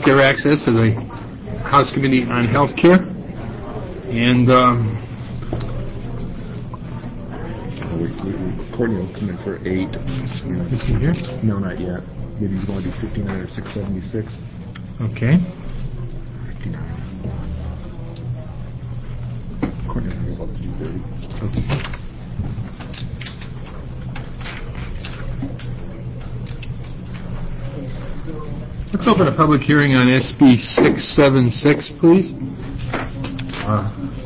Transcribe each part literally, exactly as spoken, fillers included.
healthcare access to the House Committee on Healthcare. And um, we, we, we, Courtney will come in for eight. Is he here? No, not yet. Maybe he's going to do fifty-nine or six seventy-six. Okay. fifty-nine. Courtney will be about three thirty. Okay. Let's open a public hearing on S B six seventy-six, please. Uh,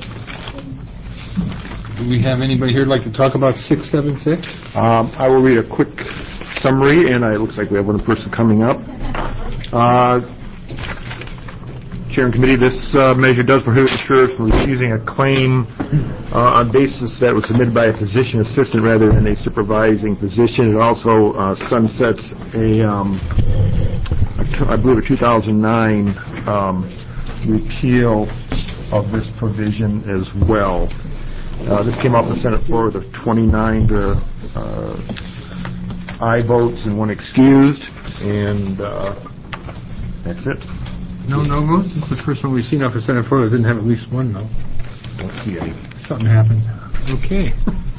do we have anybody here who'd like to talk about six seventy-six? Um, I will read a quick summary, and it looks like we have one person coming up. Uh, Chair and Committee, this uh, measure does prohibit insurers from refusing a claim uh, on basis that it was submitted by a physician assistant rather than a supervising physician. It also uh, sunsets a, um, a t- I believe, a two thousand nine um, repeal of this provision as well. Uh, this came off the Senate floor with twenty-nine to uh, aye votes and one excused, and uh, that's it. No, no votes? This is the first one we've seen off the Senate floor that didn't have at least one, though. Don't see any. Something happened. Okay.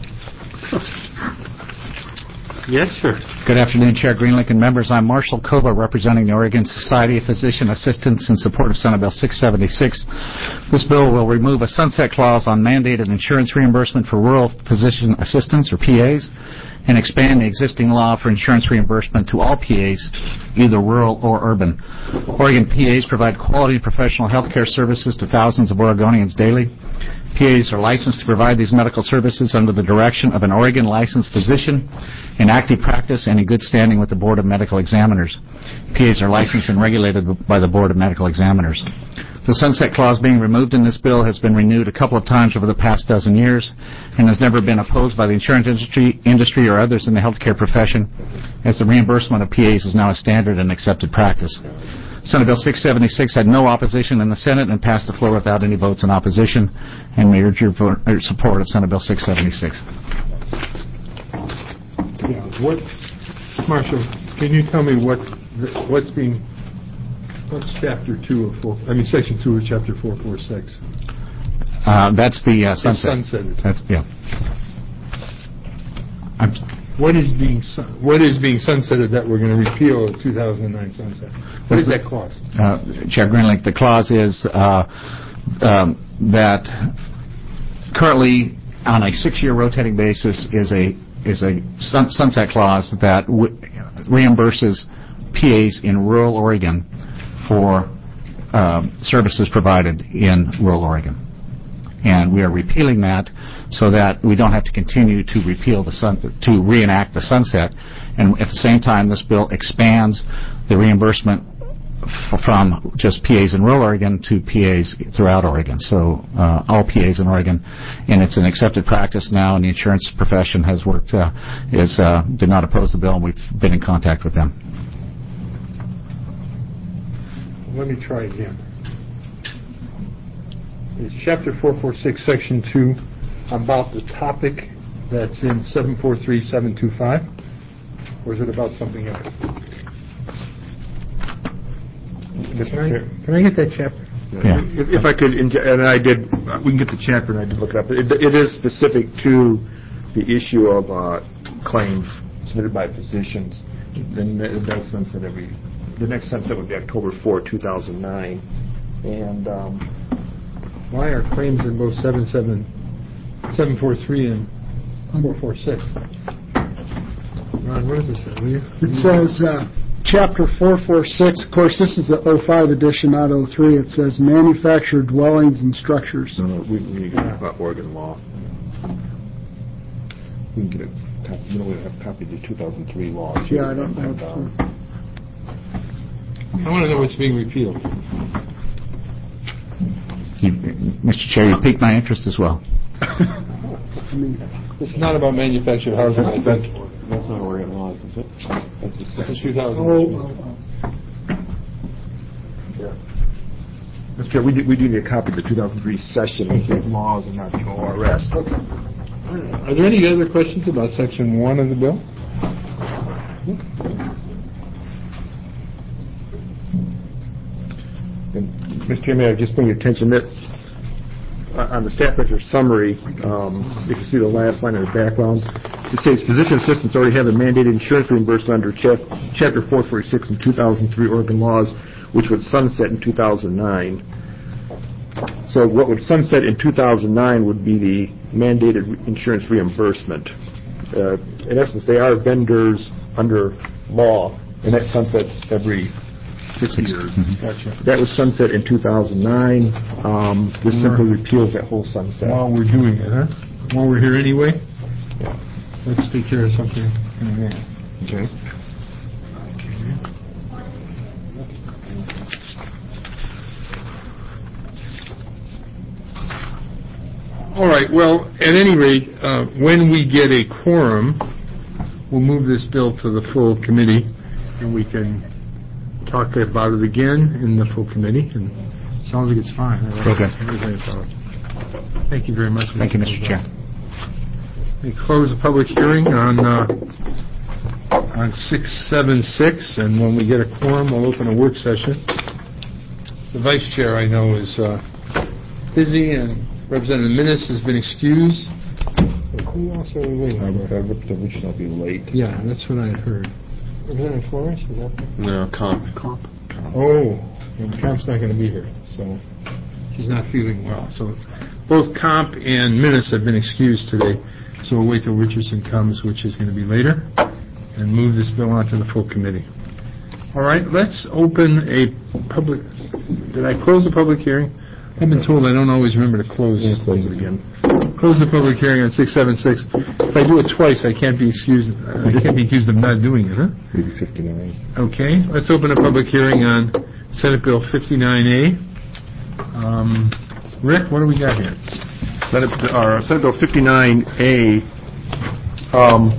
Yes, sir. Good afternoon, Chair Greenlink and members. I'm Marshall Kova, representing the Oregon Society of Physician Assistants in support of Senate Bill six seventy-six. This bill will remove a sunset clause on mandated insurance reimbursement for rural physician assistants, or P As, and expand the existing law for insurance reimbursement to all P As, either rural or urban. Oregon P As provide quality professional health care services to thousands of Oregonians daily. P As are licensed to provide these medical services under the direction of an Oregon licensed physician in active practice and in good standing with the Board of Medical Examiners. P As are licensed and regulated by the Board of Medical Examiners. The sunset clause being removed in this bill has been renewed a couple of times over the past dozen years and has never been opposed by the insurance industry, industry or others in the healthcare profession, as the reimbursement of P As is now a standard and accepted practice. Senate Bill six seventy-six had no opposition in the Senate and passed the floor without any votes in opposition, and we urge your vote, or support of Senate Bill six seventy-six. Yeah. What, Marshall, can you tell me what what's being what's chapter two of four? I mean, section two of chapter four four six. Uh, that's the uh, sunset. Sunset. That's yeah. I'm, What is being sun- what is being sunsetted that we're going to repeal the two thousand nine sunset? What is that clause? Uh, Chair Greenlink, the clause is uh, um, that currently, on a six-year rotating basis, is a is a sun- sunset clause that w- reimburses P As in rural Oregon for um, services provided in rural Oregon. And we are repealing that so that we don't have to continue to repeal the sun, to reenact the sunset. And at the same time, this bill expands the reimbursement f- from just P As in rural Oregon to P As throughout Oregon. So uh, all P As in Oregon, and it's an accepted practice now. And the insurance profession has worked, uh, is uh, did not oppose the bill, and we've been in contact with them. Let me try again. Is chapter four forty-six, section two, about the topic that's in seven forty-three seven twenty-five, or is it about something else? Can I, can I get that chapter? Yeah. If, if I could, and I did, we can get the chapter, and I did look it up. It, it is specific to the issue of uh, claims submitted by physicians. Then it does sunset every. The next sunset would be October fourth, two thousand nine, and. Um, Why are claims in both seven forty-three and four forty-six? Ron, what does it say? Will you? It says, uh, Chapter four forty-six, of course, this is the oh five edition, not oh three. It says manufactured dwellings and structures. No, no, we, we need to talk about Oregon law. We can get a copy. You know, we have a copy of the two thousand three laws. Yeah, I don't know. And, um, I want to know what's being repealed. You, Mister Chair, you piqued my interest as well. I mean, It's not about manufactured housing. That's, that's, that's not Oregon laws, is it? That's a It's a two thousand. oh, oh, oh. Yeah. Mister Chair, we do, we do need a copy of the two thousand three session of the laws and not the O R S. Okay. Are there any other questions about section one of the bill? Mister Chairman, I just bring your attention that uh, on the staff measure summary, um, you can see the last line in the background. It says physician assistants already have a mandated insurance reimbursement under chap- Chapter four forty-six in two thousand three Oregon laws, which would sunset in two thousand nine. So what would sunset in two thousand nine would be the mandated insurance reimbursement. Uh, in essence, they are vendors under law, and that sunsets every six years. Mm-hmm. Gotcha. That was sunset in two thousand nine. Um, this simply repeals that whole sunset. While we're doing it, huh? While we're here anyway? Yeah. Let's take care of something. Okay. All right, well, at any rate, uh, when we get a quorum, we'll move this bill to the full committee, and we can talk about it again in the full committee, and it sounds like it's fine. I like Okay. everything about it. Thank you very much. Thank you, Mister Chair. We close the public hearing on uh, on six seven six, and when we get a quorum, we'll open a work session. The vice chair, I know, is uh, busy, and Representative Minnis has been excused. So who else are we waiting for? Representative Rich will be late. Yeah, that's what I had heard. Representative Flores, is that there? No, comp. Comp. Oh, and Comp's not going to be here, so she's not feeling well. So both Comp and Minnis have been excused today, so we'll wait till Richardson comes, which is going to be later, and move this bill on to the full committee. All right, let's open a public... Did I close the public hearing? I've been told I don't always remember to close. Yeah, close it again. Close the public hearing on six seven six. If I do it twice, I can't be excused. I can't be accused of not doing it, huh? Maybe fifty-nine. Okay, let's open a public hearing on Senate Bill fifty-nine A. Um, Rick, what do we got here? Senate, uh, Senate Bill fifty-nine A um,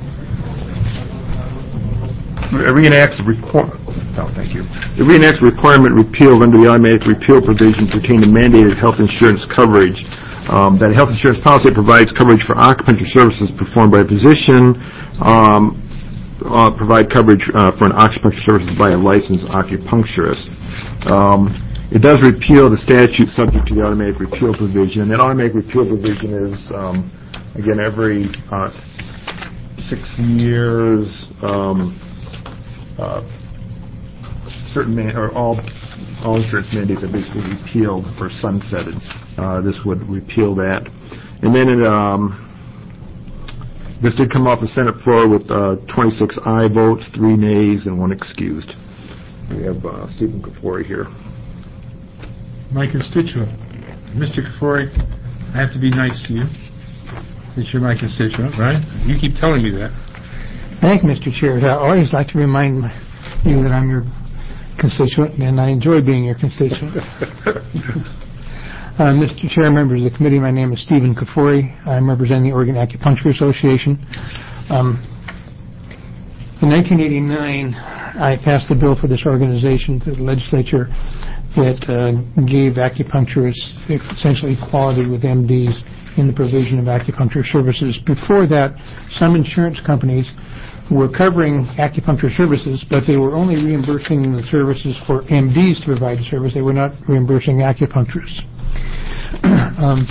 reenacts the requirement. Oh, thank you. It reenacts a requirement repealed under the automatic repeal provision pertaining to mandated health insurance coverage. Um, that a health insurance policy provides coverage for acupuncture services performed by a physician, um, uh, provide coverage uh, for an acupuncture services by a licensed acupuncturist. Um, it does repeal the statute subject to the automatic repeal provision. That automatic repeal provision is, um, again, every uh, six years. Um, uh, certain man, or all all insurance mandates are basically repealed or sunsetted. Uh, this would repeal that. And then it, um, this did come off the Senate floor with uh, twenty-six aye votes, three nays, and one excused. We have uh, Stephen Kafori here. My constituent. Mister Kafori, I have to be nice to you, since you're my constituent, right? You keep telling me that. Thank you, Mister Chair. I always like to remind you that I'm your constituent, and I enjoy being your constituent. uh, Mister Chair, members of the committee, my name is Stephen Kafori. I'm representing the Oregon Acupuncture Association. Um, in nineteen eighty-nine, I passed a bill for this organization to the legislature that uh, gave acupuncturists essentially equality with M Ds in the provision of acupuncture services. Before that, some insurance companies were covering acupuncture services, but they were only reimbursing the services for M Ds to provide the service. They were not reimbursing acupuncturists. um,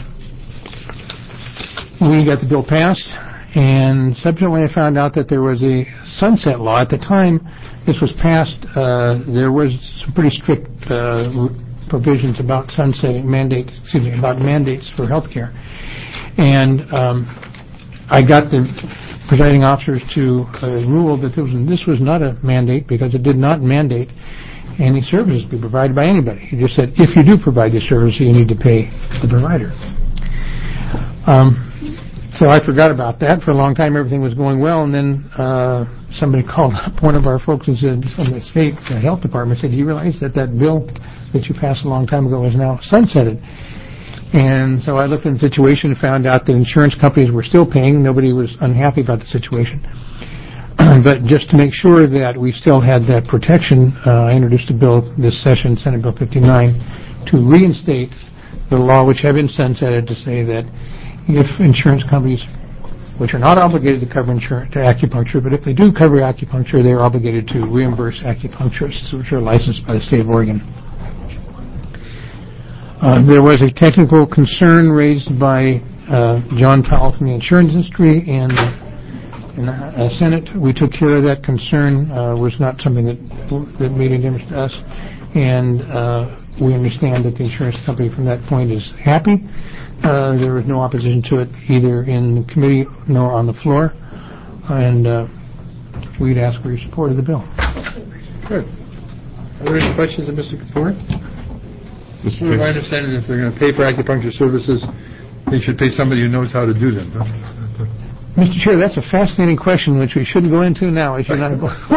we got the bill passed, and subsequently I found out that there was a sunset law. At the time this was passed, uh, there was some pretty strict uh, provisions about sunsetting mandates, excuse me, about mandates for health care. And um, I got the presiding officers to uh, rule that this was, this was not a mandate, because it did not mandate any services be provided by anybody. It just said, if you do provide this service, you need to pay the provider. Um, so I forgot about that. For a long time, everything was going well, and then uh, somebody called up one of our folks who said, from the state uh, health department, said, do you realize that that bill that you passed a long time ago is now sunsetted? And so I looked at the situation and found out that insurance companies were still paying. Nobody was unhappy about the situation. But just to make sure that we still had that protection, uh, I introduced a bill this session, Senate Bill fifty-nine, to reinstate the law which had been sunsetted, to say that if insurance companies, which are not obligated to cover insurance, to acupuncture, but if they do cover acupuncture, they are obligated to reimburse acupuncturists which are licensed by the state of Oregon. Uh, There was a technical concern raised by uh, John Powell from the insurance industry in in the uh, Senate. We took care of that concern. Uh, was not something that that made any difference to us, and uh, we understand that the insurance company from that point is happy. Uh, there was no opposition to it either in the committee nor on the floor, and uh, we'd ask for your support of the bill. Good. Are there any questions of Mister Kapoor? Mister Well, my understanding is if they're going to pay for acupuncture services, they should pay somebody who knows how to do them. Mister Chair, that's a fascinating question, which we shouldn't go into now, if you're not going.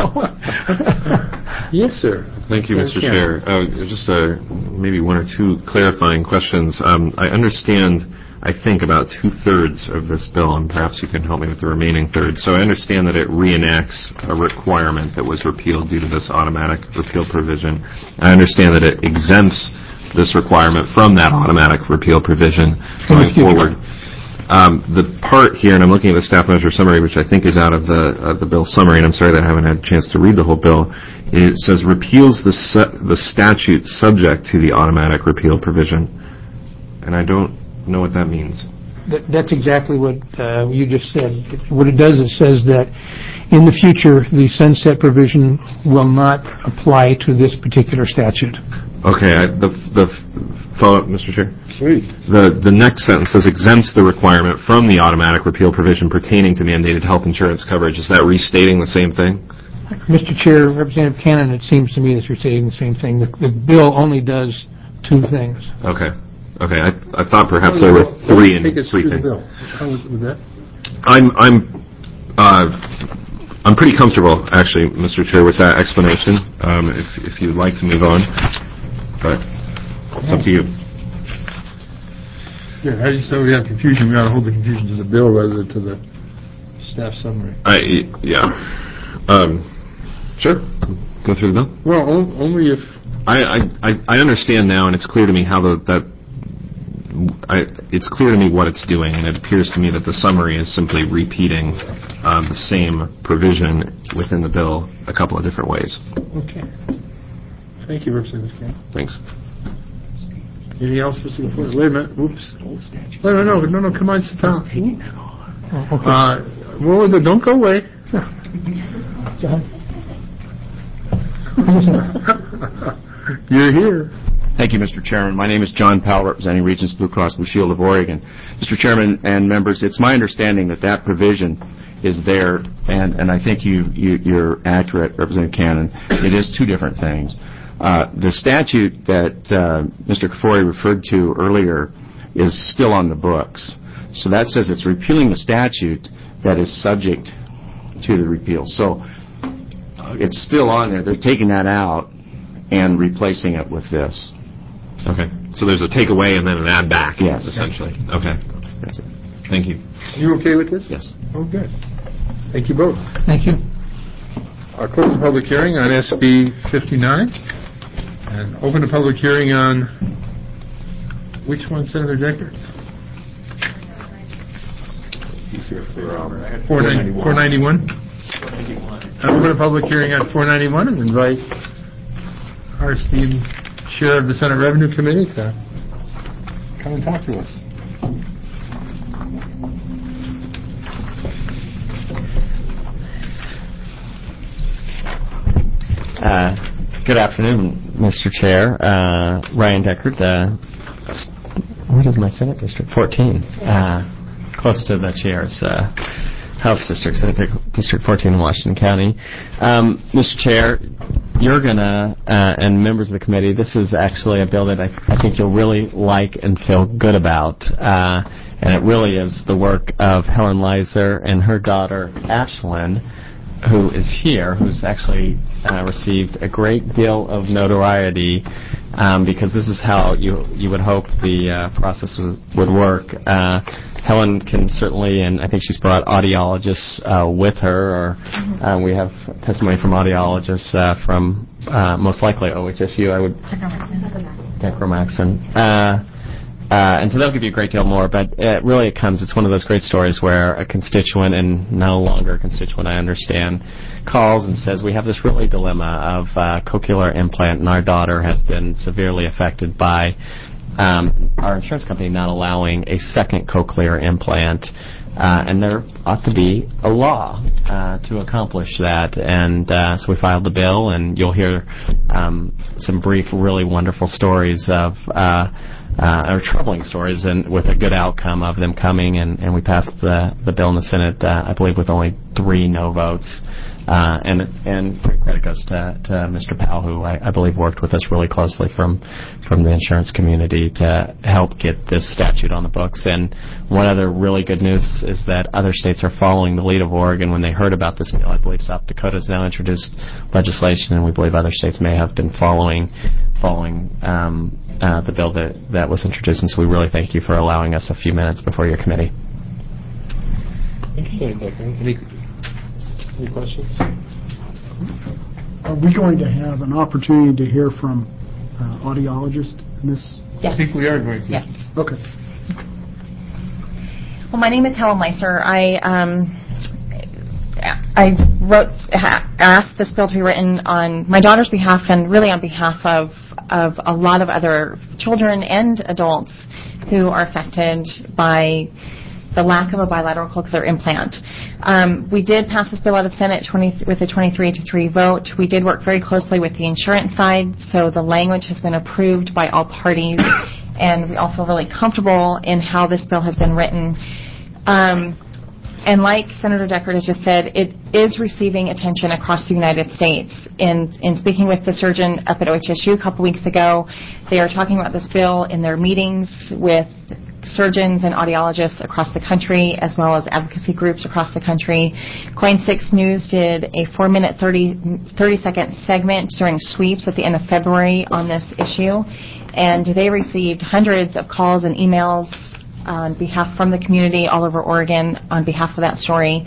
Yes, sir. Thank you, Mister Yeah. Chair. Uh, Just uh, maybe one or two clarifying questions. Um, I understand, I think, about two-thirds of this bill, and perhaps you can help me with the remaining third. So I understand that it reenacts a requirement that was repealed due to this automatic repeal provision. I understand that it exempts this requirement from that automatic repeal provision going forward. Um, the part here, and I'm looking at the staff measure summary, which I think is out of the uh, the bill summary, and I'm sorry that I haven't had a chance to read the whole bill. It says repeals the su- the statute subject to the automatic repeal provision, and I don't know what that means. That- That's exactly what uh, you just said. What it does, it says that in the future, the sunset provision will not apply to this particular statute. Okay, I, the the follow-up, Mister Chair. Sweet. The the next sentence says exempts the requirement from the automatic repeal provision pertaining to mandated health insurance coverage. Is that restating the same thing? Mister Chair, Representative Cannon, it seems to me that you're saying the same thing. The, the bill only does two things. Okay. Okay, I I thought perhaps there were three and Take us three through the things. bill. How was with that? I'm I'm uh, I'm pretty comfortable, actually, Mister Chair, with that explanation. Um, if if you'd like to move on, but it's up to you. Yeah, I just thought we had confusion. We ought to hold the confusion to the bill rather than to the staff summary. I yeah. Um, sure. Go through the bill. Well, on- only if, I, I, I understand now, and it's clear to me how the, that I, it's clear to me what it's doing, and it appears to me that the summary is simply repeating um, the same provision within the bill a couple of different ways. okay. Thank you, Representative Cannon. Thanks. Anything else, Mister Kapoor? Wait a minute. Oops. No, no, no, no, no. Come on, sit down. Uh, what was the? Don't go away. You're here. Thank you, Mister Chairman. My name is John Powell, representing Regents Blue Cross Blue Shield of Oregon. Mister Chairman and members, it's my understanding that that provision is there, and, and I think you, you, you're accurate, Representative Cannon. It is two different things. Uh, the statute that uh, Mister Kafori referred to earlier is still on the books. So that says it's repealing the statute that is subject to the repeal. So it's still on there. They're taking that out and replacing it with this. Okay. So there's a takeaway and then an add back. Yes. Essentially. Okay. That's it. Thank you. You okay with this? Yes. Oh, good. Thank you both. Thank you. I'll close the public hearing on S B fifty-nine and open the public hearing on, which one, Senator Decker? four ninety-one. I'll open a public hearing on four ninety-one and invite our esteemed chair of the Senate Revenue Committee to come and talk to us. Uh, good afternoon, Mister Chair. Uh, Ryan Deckard, uh, s- what is my Senate District? fourteen. Uh, close to the chair's uh, House District, Senate District fourteen in Washington County. Um, Mister Chair, you're going to, uh, and members of the committee, this is actually a bill that I, I think you'll really like and feel good about. Uh, and it really is the work of Helen Leiser and her daughter, Ashlyn, who is here, who's actually uh, received a great deal of notoriety um, because this is how you you would hope the uh, process w- would work. Uh, Helen can certainly, and I think she's brought audiologists uh, with her, or uh, we have testimony from audiologists uh, from uh, most likely O H S U, I would, Techromaxon. Uh, Uh, and so they'll give you a great deal more, but it really it comes, it's one of those great stories where a constituent, and no longer a constituent, I understand, calls and says, we have this really dilemma of uh, cochlear implant, and our daughter has been severely affected by um, our insurance company not allowing a second cochlear implant. Uh, and there ought to be a law uh, to accomplish that. And uh, so we filed the bill, and you'll hear um, some brief, really wonderful stories of, uh, uh, or troubling stories, and with a good outcome of them coming. And, and we passed the, the bill in the Senate, uh, I believe, with only three no votes. Uh, and and great credit goes to, to Mister Powell, who I, I believe worked with us really closely from from the insurance community to help get this statute on the books. And one other really good news is that other states are following the lead of Oregon. When they heard about this bill, I believe South Dakota has now introduced legislation, and we believe other states may have been following following um, uh, the bill that, that was introduced. And so we really thank you for allowing us a few minutes before your committee. Interesting, Any, any questions? Are we going to have an opportunity to hear from uh, audiologists in this? Yes. I think we are going to. Yes. Okay. Well, my name is Helen Leiser. I um, I wrote ha, asked this bill to be written on my daughter's behalf, and really on behalf of of a lot of other children and adults who are affected by the lack of a bilateral cochlear implant. Um, we did pass this bill out of Senate twenty, with a twenty-three to three vote. We did work very closely with the insurance side, so the language has been approved by all parties, and we all feel really comfortable in how this bill has been written. Um, and like Senator Deckard has just said, it is receiving attention across the United States. In, in speaking with the surgeon up at O H S U a couple weeks ago, they are talking about this bill in their meetings with surgeons and audiologists across the country, as well as advocacy groups across the country. Coin six News did a four-minute, thirty-second segment during sweeps at the end of February on this issue, and they received hundreds of calls and emails on behalf from the community all over Oregon on behalf of that story.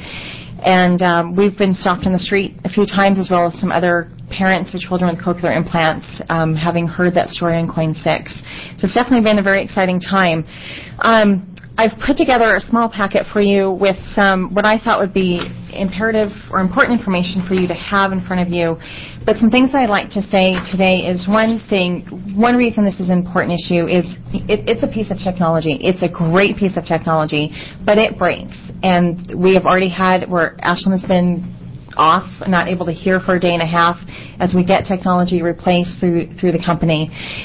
And um, we've been stopped in the street a few times, as well as some other parents of children with cochlear implants, um, having heard that story on Coin six. So it's definitely been a very exciting time. Um, I've put together a small packet for you with some what I thought would be imperative or important information for you to have in front of you. But some things I'd like to say today is one thing, one reason this is an important issue is it, it's a piece of technology. It's a great piece of technology, but it breaks. And we have already had where Ashlyn has been off, not able to hear for a day and a half as we get technology replaced through through the company.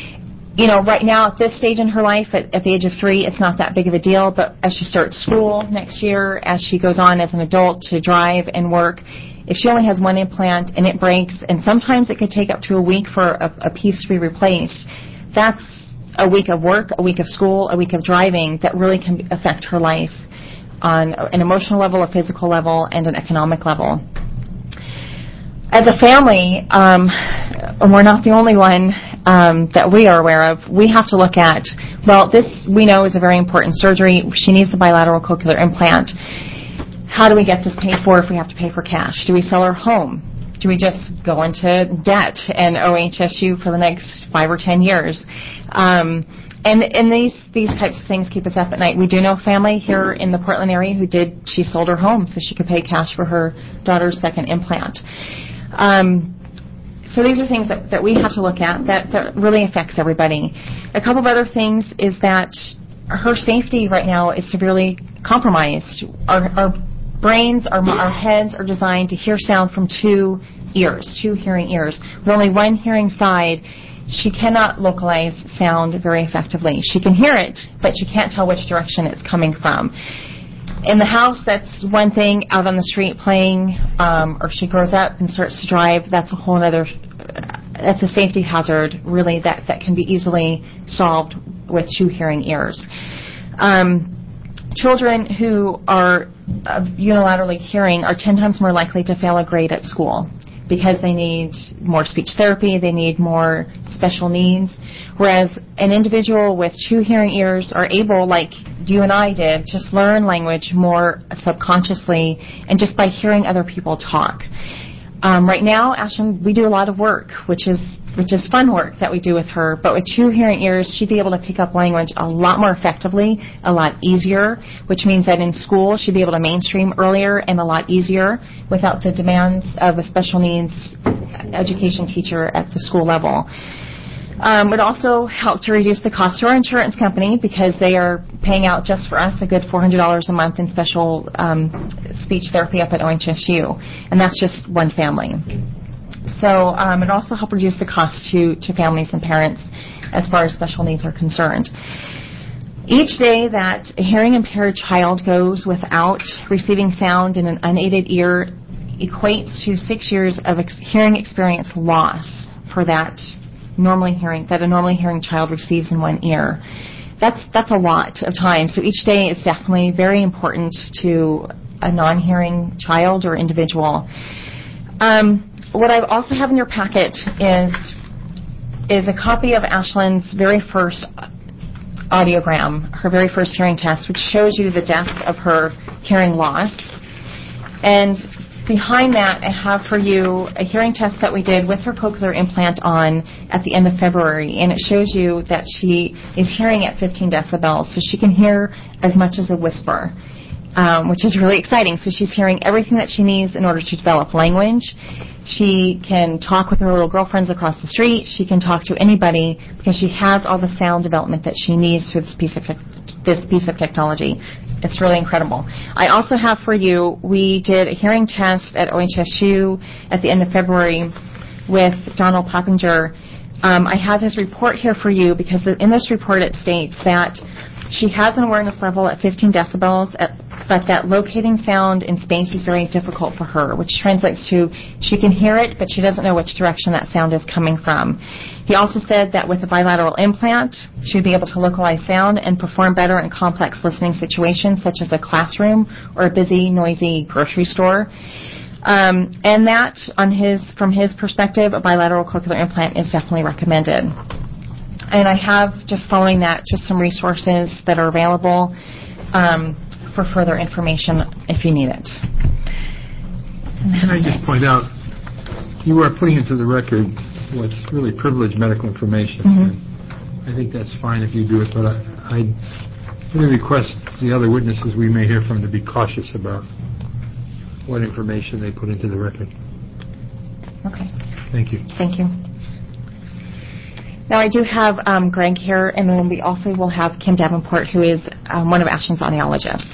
You know, right now at this stage in her life, at, at the age of three, it's not that big of a deal, but as she starts school next year, as she goes on as an adult to drive and work, if she only has one implant and it breaks, and sometimes it could take up to a week for a, a piece to be replaced, that's a week of work, a week of school, a week of driving that really can affect her life on an emotional level, a physical level, and an economic level. As a family, um, and we're not the only one um, that we are aware of, we have to look at, well, this we know is a very important surgery. She needs the bilateral cochlear implant. How do we get this paid for if we have to pay for cash? Do we sell our home? Do we just go into debt and O H S U for the next five or ten years? Um, and and these these types of things keep us up at night. We do know a family here in the Portland area who did, she sold her home so she could pay cash for her daughter's second implant. Um, so these are things that, that we have to look at that, that really affects everybody. A couple of other things is that her safety right now is severely compromised. Our, our brains, our, our heads are designed to hear sound from two ears, two hearing ears. With only one hearing side, she cannot localize sound very effectively. She can hear it, but she can't tell which direction it's coming from. In the house, that's one thing. Out on the street playing, um, or she grows up and starts to drive, that's a whole other, that's a safety hazard, really, that, that can be easily solved with two hearing ears. Um, children who are uh, unilaterally hearing are ten times more likely to fail a grade at school because they need more speech therapy, they need more special needs, whereas an individual with two hearing ears are able, like you and I did, just learn language more subconsciously and just by hearing other people talk. Um, right now, Ashton, we do a lot of work, which is which is fun work that we do with her. But with two hearing ears, she'd be able to pick up language a lot more effectively, a lot easier, which means that in school she'd be able to mainstream earlier and a lot easier without the demands of a special needs education teacher at the school level. Um, it also helped to reduce the cost to our insurance company because they are paying out just for us a good four hundred dollars a month in special um, speech therapy up at O H S U, and that's just one family. So um, it also helped reduce the cost to, to families and parents as far as special needs are concerned. Each day that a hearing impaired child goes without receiving sound in an unaided ear equates to six years of ex- hearing experience loss for that normally hearing that a normally hearing child receives in one ear. That's that's a lot of time. So each day is definitely very important to a non-hearing child or individual. Um, what I also have in your packet is is a copy of Ashlyn's very first audiogram, her very first hearing test, which shows you the depth of her hearing loss. And behind that, I have for you a hearing test that we did with her cochlear implant on at the end of February, and it shows you that she is hearing at fifteen decibels, so she can hear as much as a whisper, um, which is really exciting. So she's hearing everything that she needs in order to develop language. She can talk with her little girlfriends across the street. She can talk to anybody because she has all the sound development that she needs through this piece of this piece of technology. It's really incredible. I also have for you, we did a hearing test at O H S U at the end of February with Donald Poppinger. Um, I have his report here for you because in this report it states that she has an awareness level at fifteen decibels, at, but that locating sound in space is very difficult for her, which translates to she can hear it, but she doesn't know which direction that sound is coming from. He also said that with a bilateral implant, she would be able to localize sound and perform better in complex listening situations, such as a classroom or a busy, noisy grocery store. Um, and that, on his, from his perspective, a bilateral cochlear implant is definitely recommended. And I have, just following that, just some resources that are available um, for further information if you need it. Can I just point out, you are putting into the record what's really privileged medical information. Mm-hmm. I think that's fine if you do it, but I, I really request the other witnesses we may hear from to be cautious about what information they put into the record. Okay. Thank you. Thank you. Now, I do have um, Greg here, and then we also will have Kim Davenport, who is um, one of Ashlyn's audiologists.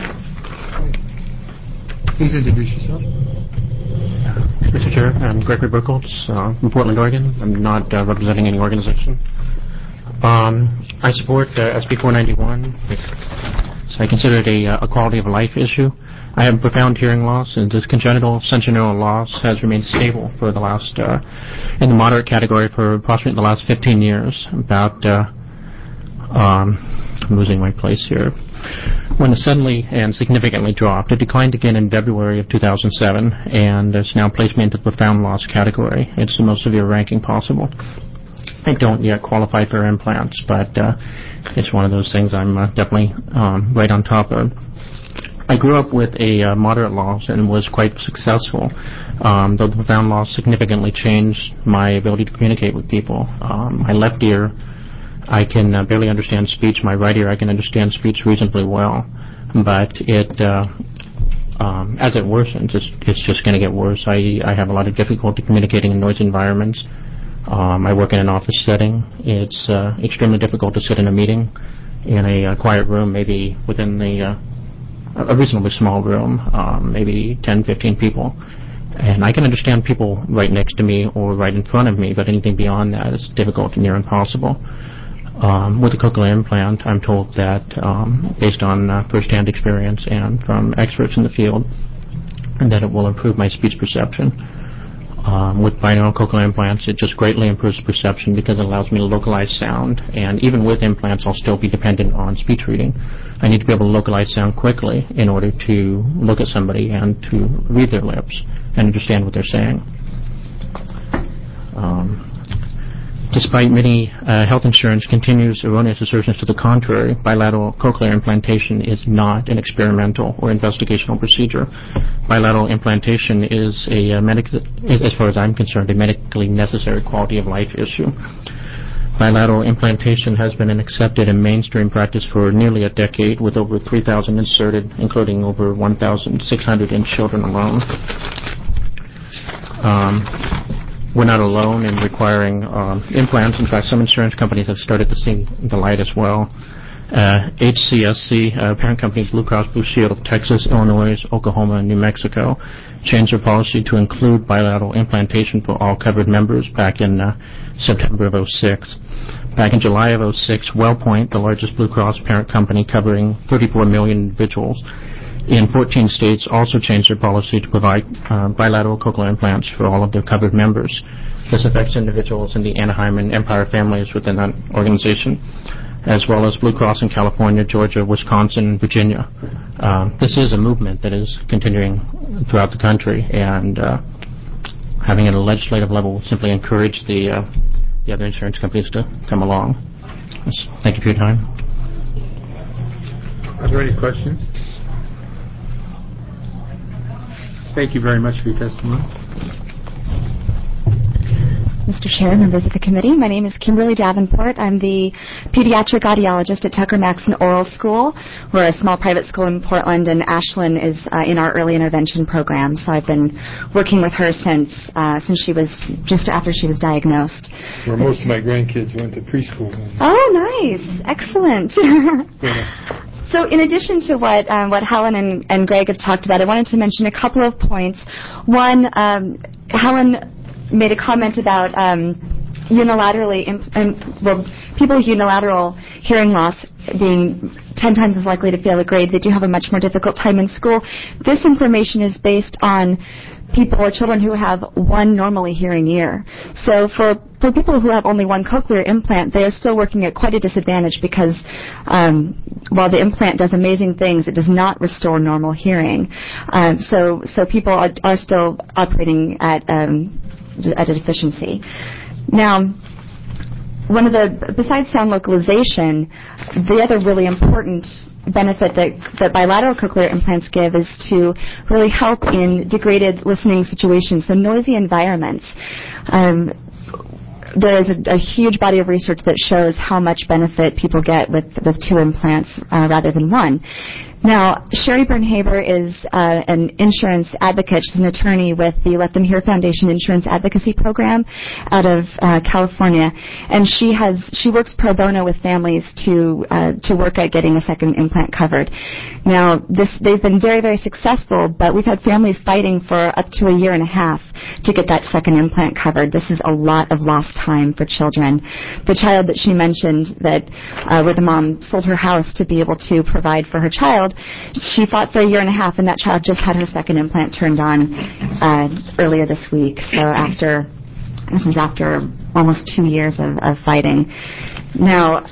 Please introduce yourself. Mister Chair, I'm Gregory Burkholz uh, from Portland, Oregon. I'm not uh, representing any organization. Um, I support uh, S B four ninety-one. So I consider it a, a quality of life issue. I have profound hearing loss, and this congenital sensorineural loss has remained stable for the last, uh, in the moderate category for approximately the last fifteen years. About, uh, um, I'm losing my place here. When it suddenly and significantly dropped, it declined again in February of two thousand seven, and it's now placed me into the profound loss category. It's the most severe ranking possible. I don't yet qualify for implants, but uh, it's one of those things I'm uh, definitely um, right on top of. I grew up with a uh, moderate loss and was quite successful, um, though the profound loss significantly changed my ability to communicate with people. Um, my left ear, I can uh, barely understand speech. My right ear, I can understand speech reasonably well, but it, uh, um, as it worsens, it's, it's just going to get worse. I, I have a lot of difficulty communicating in noisy environments. Um, I work in an office setting. It's uh, extremely difficult to sit in a meeting in a uh, quiet room, maybe within the uh, a reasonably small room, um, maybe ten, fifteen people. And I can understand people right next to me or right in front of me, but anything beyond that is difficult and near impossible. Um, with the cochlear implant, I'm told that, um, based on uh, first-hand experience and from experts in the field, that it will improve my speech perception. Um, with binaural cochlear implants, it just greatly improves perception because it allows me to localize sound. And even with implants, I'll still be dependent on speech reading. I need to be able to localize sound quickly in order to look at somebody and to read their lips and understand what they're saying. Um, Despite many uh, health insurance continues erroneous assertions to the contrary, bilateral cochlear implantation is not an experimental or investigational procedure. Bilateral implantation is, a uh, medic- is, as far as I'm concerned, a medically necessary quality of life issue. Bilateral implantation has been an accepted and mainstream practice for nearly a decade, with over three thousand inserted, including over one thousand six hundred in children alone. Um, We're not alone in requiring um, implants. In fact, some insurance companies have started to see the light as well. Uh, H C S C, uh, parent company Blue Cross Blue Shield of Texas, Illinois, Oklahoma, and New Mexico, changed their policy to include bilateral implantation for all covered members back in uh, September of oh six. Back in July of oh six, WellPoint, the largest Blue Cross parent company covering thirty-four million individuals, in fourteen states also changed their policy to provide uh, bilateral cochlear implants for all of their covered members. This affects individuals in the Anaheim and Empire families within that organization, as well as Blue Cross in California, Georgia, Wisconsin, and Virginia. Uh, this is a movement that is continuing throughout the country, and uh, having it at a legislative level will simply encourage the, uh, the other insurance companies to come along. Thank you for your time. Are there any questions? Thank you very much for your testimony. Mister Chair, members of the committee, my name is Kimberly Davenport. I'm the pediatric audiologist at Tucker Maxon Oral School. We're a small private school in Portland, and Ashlyn is uh, in our early intervention program. So I've been working with her since uh, since she was just after she was diagnosed. Where most of my grandkids went to preschool. Oh, nice, excellent. Yeah. So in addition to what um, what Helen and, and Greg have talked about, I wanted to mention a couple of points. One, um, Helen made a comment about um, unilaterally, imp- um, well, people with unilateral hearing loss being ten times as likely to fail a grade. They do have a much more difficult time in school. This information is based on people or children who have one normally hearing ear. So for, for people who have only one cochlear implant, they are still working at quite a disadvantage because um, while the implant does amazing things, it does not restore normal hearing. Um, so so people are, are still operating at, um, at a deficiency. Now, one of the, besides sound localization, the other really important benefit that, that bilateral cochlear implants give is to really help in degraded listening situations, so noisy environments. Um, there is a, a huge body of research that shows how much benefit people get with, with two implants uh, rather than one. Now, Sherry Bernhaber is uh, an insurance advocate. She's an attorney with the Let Them Hear Foundation Insurance Advocacy Program out of uh, California, and she has she works pro bono with families to uh, to work at getting a second implant covered. Now, this they've been very very successful, but we've had families fighting for up to a year and a half to get that second implant covered. This is a lot of lost time for children. The child that she mentioned that uh, where the mom sold her house to be able to provide for her child, she fought for a year and a half, and that child just had her second implant turned on uh, earlier this week. So after, this is after almost two years of, of fighting. Now,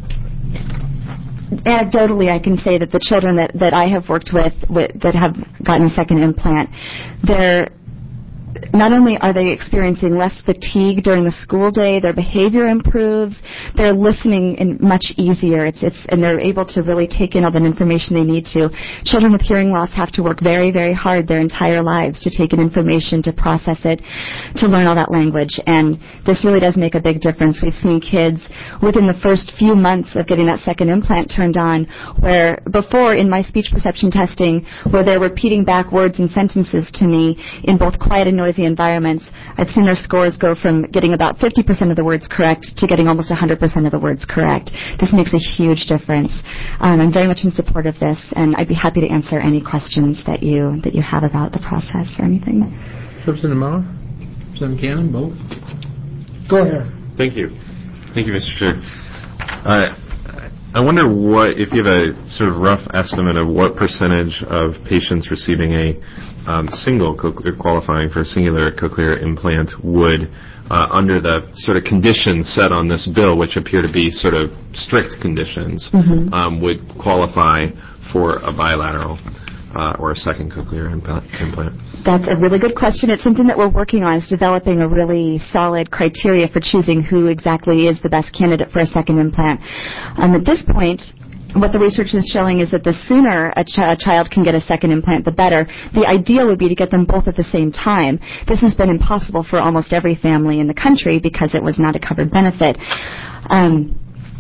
anecdotally, I can say that the children that, that I have worked with, with that have gotten a second implant, they're not only are they experiencing less fatigue during the school day, their behavior improves, they're listening in much easier, it's, it's, and they're able to really take in all the information they need to. Children with hearing loss have to work very, very hard their entire lives to take in information, to process it, to learn all that language, and this really does make a big difference. We've seen kids within the first few months of getting that second implant turned on, where before in my speech perception testing, where they're repeating back words and sentences to me in both quiet and noisy environments, I've seen their scores go from getting about fifty percent of the words correct to getting almost one hundred percent of the words correct. This makes a huge difference. Um, I'm very much in support of this, and I'd be happy to answer any questions that you that you have about the process or anything. Representative Maurer? Representative Cannon, both? Go ahead. Thank you. Thank you, Mister Chair. Uh, I wonder what, if you have a sort of rough estimate of what percentage of patients receiving a um, single cochlear, qualifying for a singular cochlear implant would, uh, under the sort of conditions set on this bill, which appear to be sort of strict conditions, mm-hmm. um, would qualify for a bilateral. uh, or a second cochlear implant. implant? That's a really good question. It's something that we're working on, is developing a really solid criteria for choosing who exactly is the best candidate for a second implant. Um, at this point, what the research is showing is that the sooner a, ch- a child can get a second implant, the better. The ideal would be to get them both at the same time. This has been impossible for almost every family in the country because it was not a covered benefit. Um,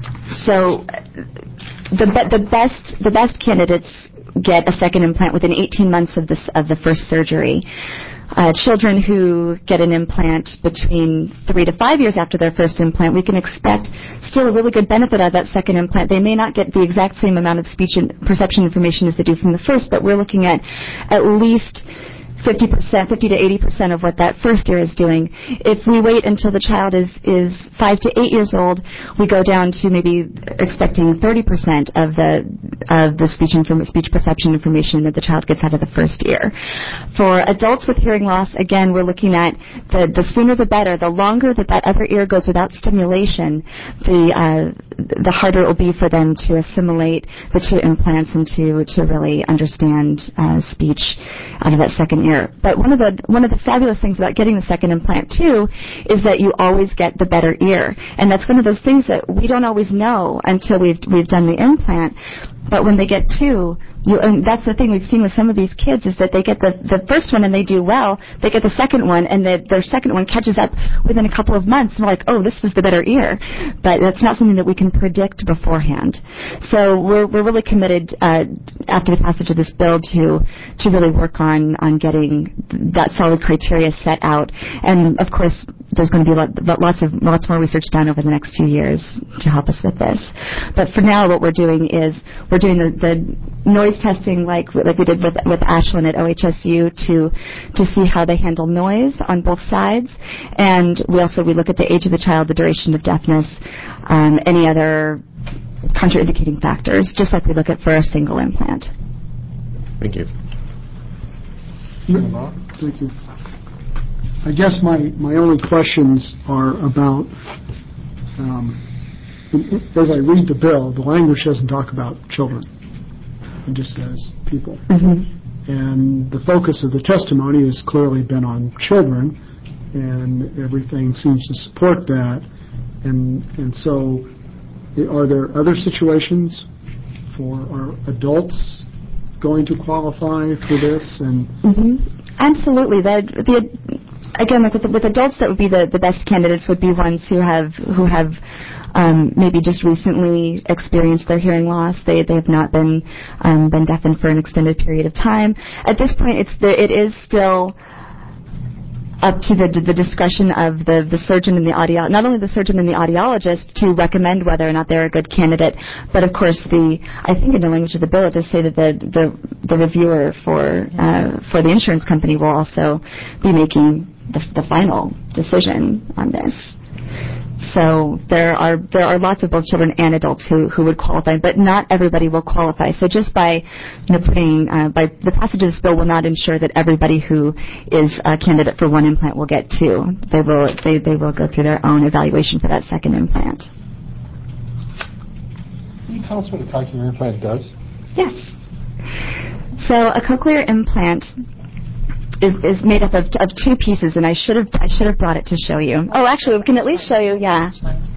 so the, be- the best the best candidates get a second implant within eighteen months of this of the first surgery. Uh, children who get an implant between three to five years after their first implant, we can expect still a really good benefit out of that second implant. They may not get the exact same amount of speech and perception information as they do from the first, but we're looking at at least fifty percent, fifty to eighty percent of what that first year is doing. If we wait until the child is, is five to eight years old, we go down to maybe expecting thirty percent of the of the speech inform- speech perception information that the child gets out of the first year. For adults with hearing loss, again, we're looking at the, the sooner the better. The longer that that other ear goes without stimulation, the uh, the harder it will be for them to assimilate the two implants and to, to really understand uh, speech out of that second ear. But one of the one of the fabulous things about getting the second implant too is that you always get the better ear, and that's one of those things that we don't always know until we've we've done the implant. But when they get two, you, and that's the thing we've seen with some of these kids, is that they get the, the first one and they do well. They get the second one, and the, their second one catches up within a couple of months. And we're like, oh, this was the better ear. But that's not something that we can predict beforehand. So we're we're really committed uh, after the passage of this bill to to really work on on getting that solid criteria set out. And of course, there's going to be lot, lots of lots more research done over the next few years to help us with this. But for now, what we're doing is we're doing the, the noise testing like like we did with with Ashland at O H S U to to see how they handle noise on both sides, and we also we look at the age of the child, the duration of deafness, um, any other contraindicating factors, just like we look at for a single implant. Thank you. Thank you. I guess my, my only questions are about, um, as I read the bill, the language doesn't talk about children. It just says people. Mm-hmm. And the focus of the testimony has clearly been on children, and everything seems to support that. And and so are there other situations for are adults going to qualify for this? And mm-hmm. Absolutely. The, the, again, like with, with adults, that would be the, the best candidates would be ones who have who have um, maybe just recently experienced their hearing loss. They they have not been um, been deafened for an extended period of time. At this point, it's the, it is still up to the the discretion of the, the surgeon and the audio, not only the surgeon and the audiologist to recommend whether or not they're a good candidate, but of course the I think in the language of the bill it does say that the the, the reviewer for uh, for the insurance company will also be making the, the final decision on this. So there are there are lots of both children and adults who, who would qualify, but not everybody will qualify. So just by you know putting uh, by the passage of this bill will not ensure that everybody who is a candidate for one implant will get two. They will they, they will go through their own evaluation for that second implant. Can you tell us what a cochlear implant does? Yes. So a cochlear implant is, is made up of, of two pieces, and I should have I should have brought it to show you. Oh, actually, we can at least show you. Yeah.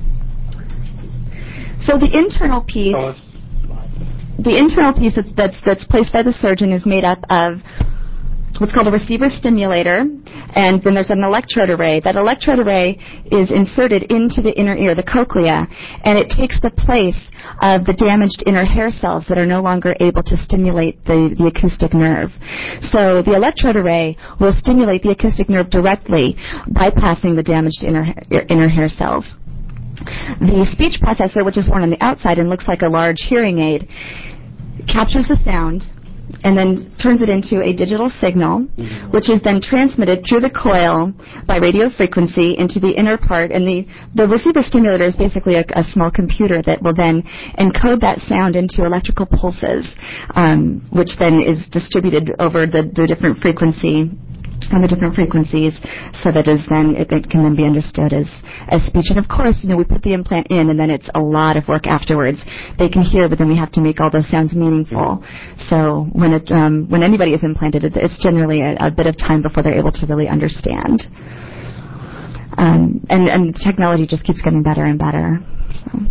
So the internal piece, the internal piece that's that's, that's placed by the surgeon is made up of what's called a receiver stimulator, and then there's an electrode array. That electrode array is inserted into the inner ear, the cochlea, and it takes the place of the damaged inner hair cells that are no longer able to stimulate the, the acoustic nerve. So the electrode array will stimulate the acoustic nerve directly, bypassing the damaged inner, inner hair cells. The speech processor, which is worn on the outside and looks like a large hearing aid, captures the sound and then turns it into a digital signal, which is then transmitted through the coil by radio frequency into the inner part. And the, the receiver stimulator is basically a, a small computer that will then encode that sound into electrical pulses, um, which then is distributed over the, the different frequency on the different frequencies, so that is then it, it can then be understood as as speech. And of course, you know, we put the implant in, and then it's a lot of work afterwards. They can hear, but then we have to make all those sounds meaningful. So when it um, when anybody is implanted, it, it's generally a, a bit of time before they're able to really understand. Um, and and technology just keeps getting better and better. So.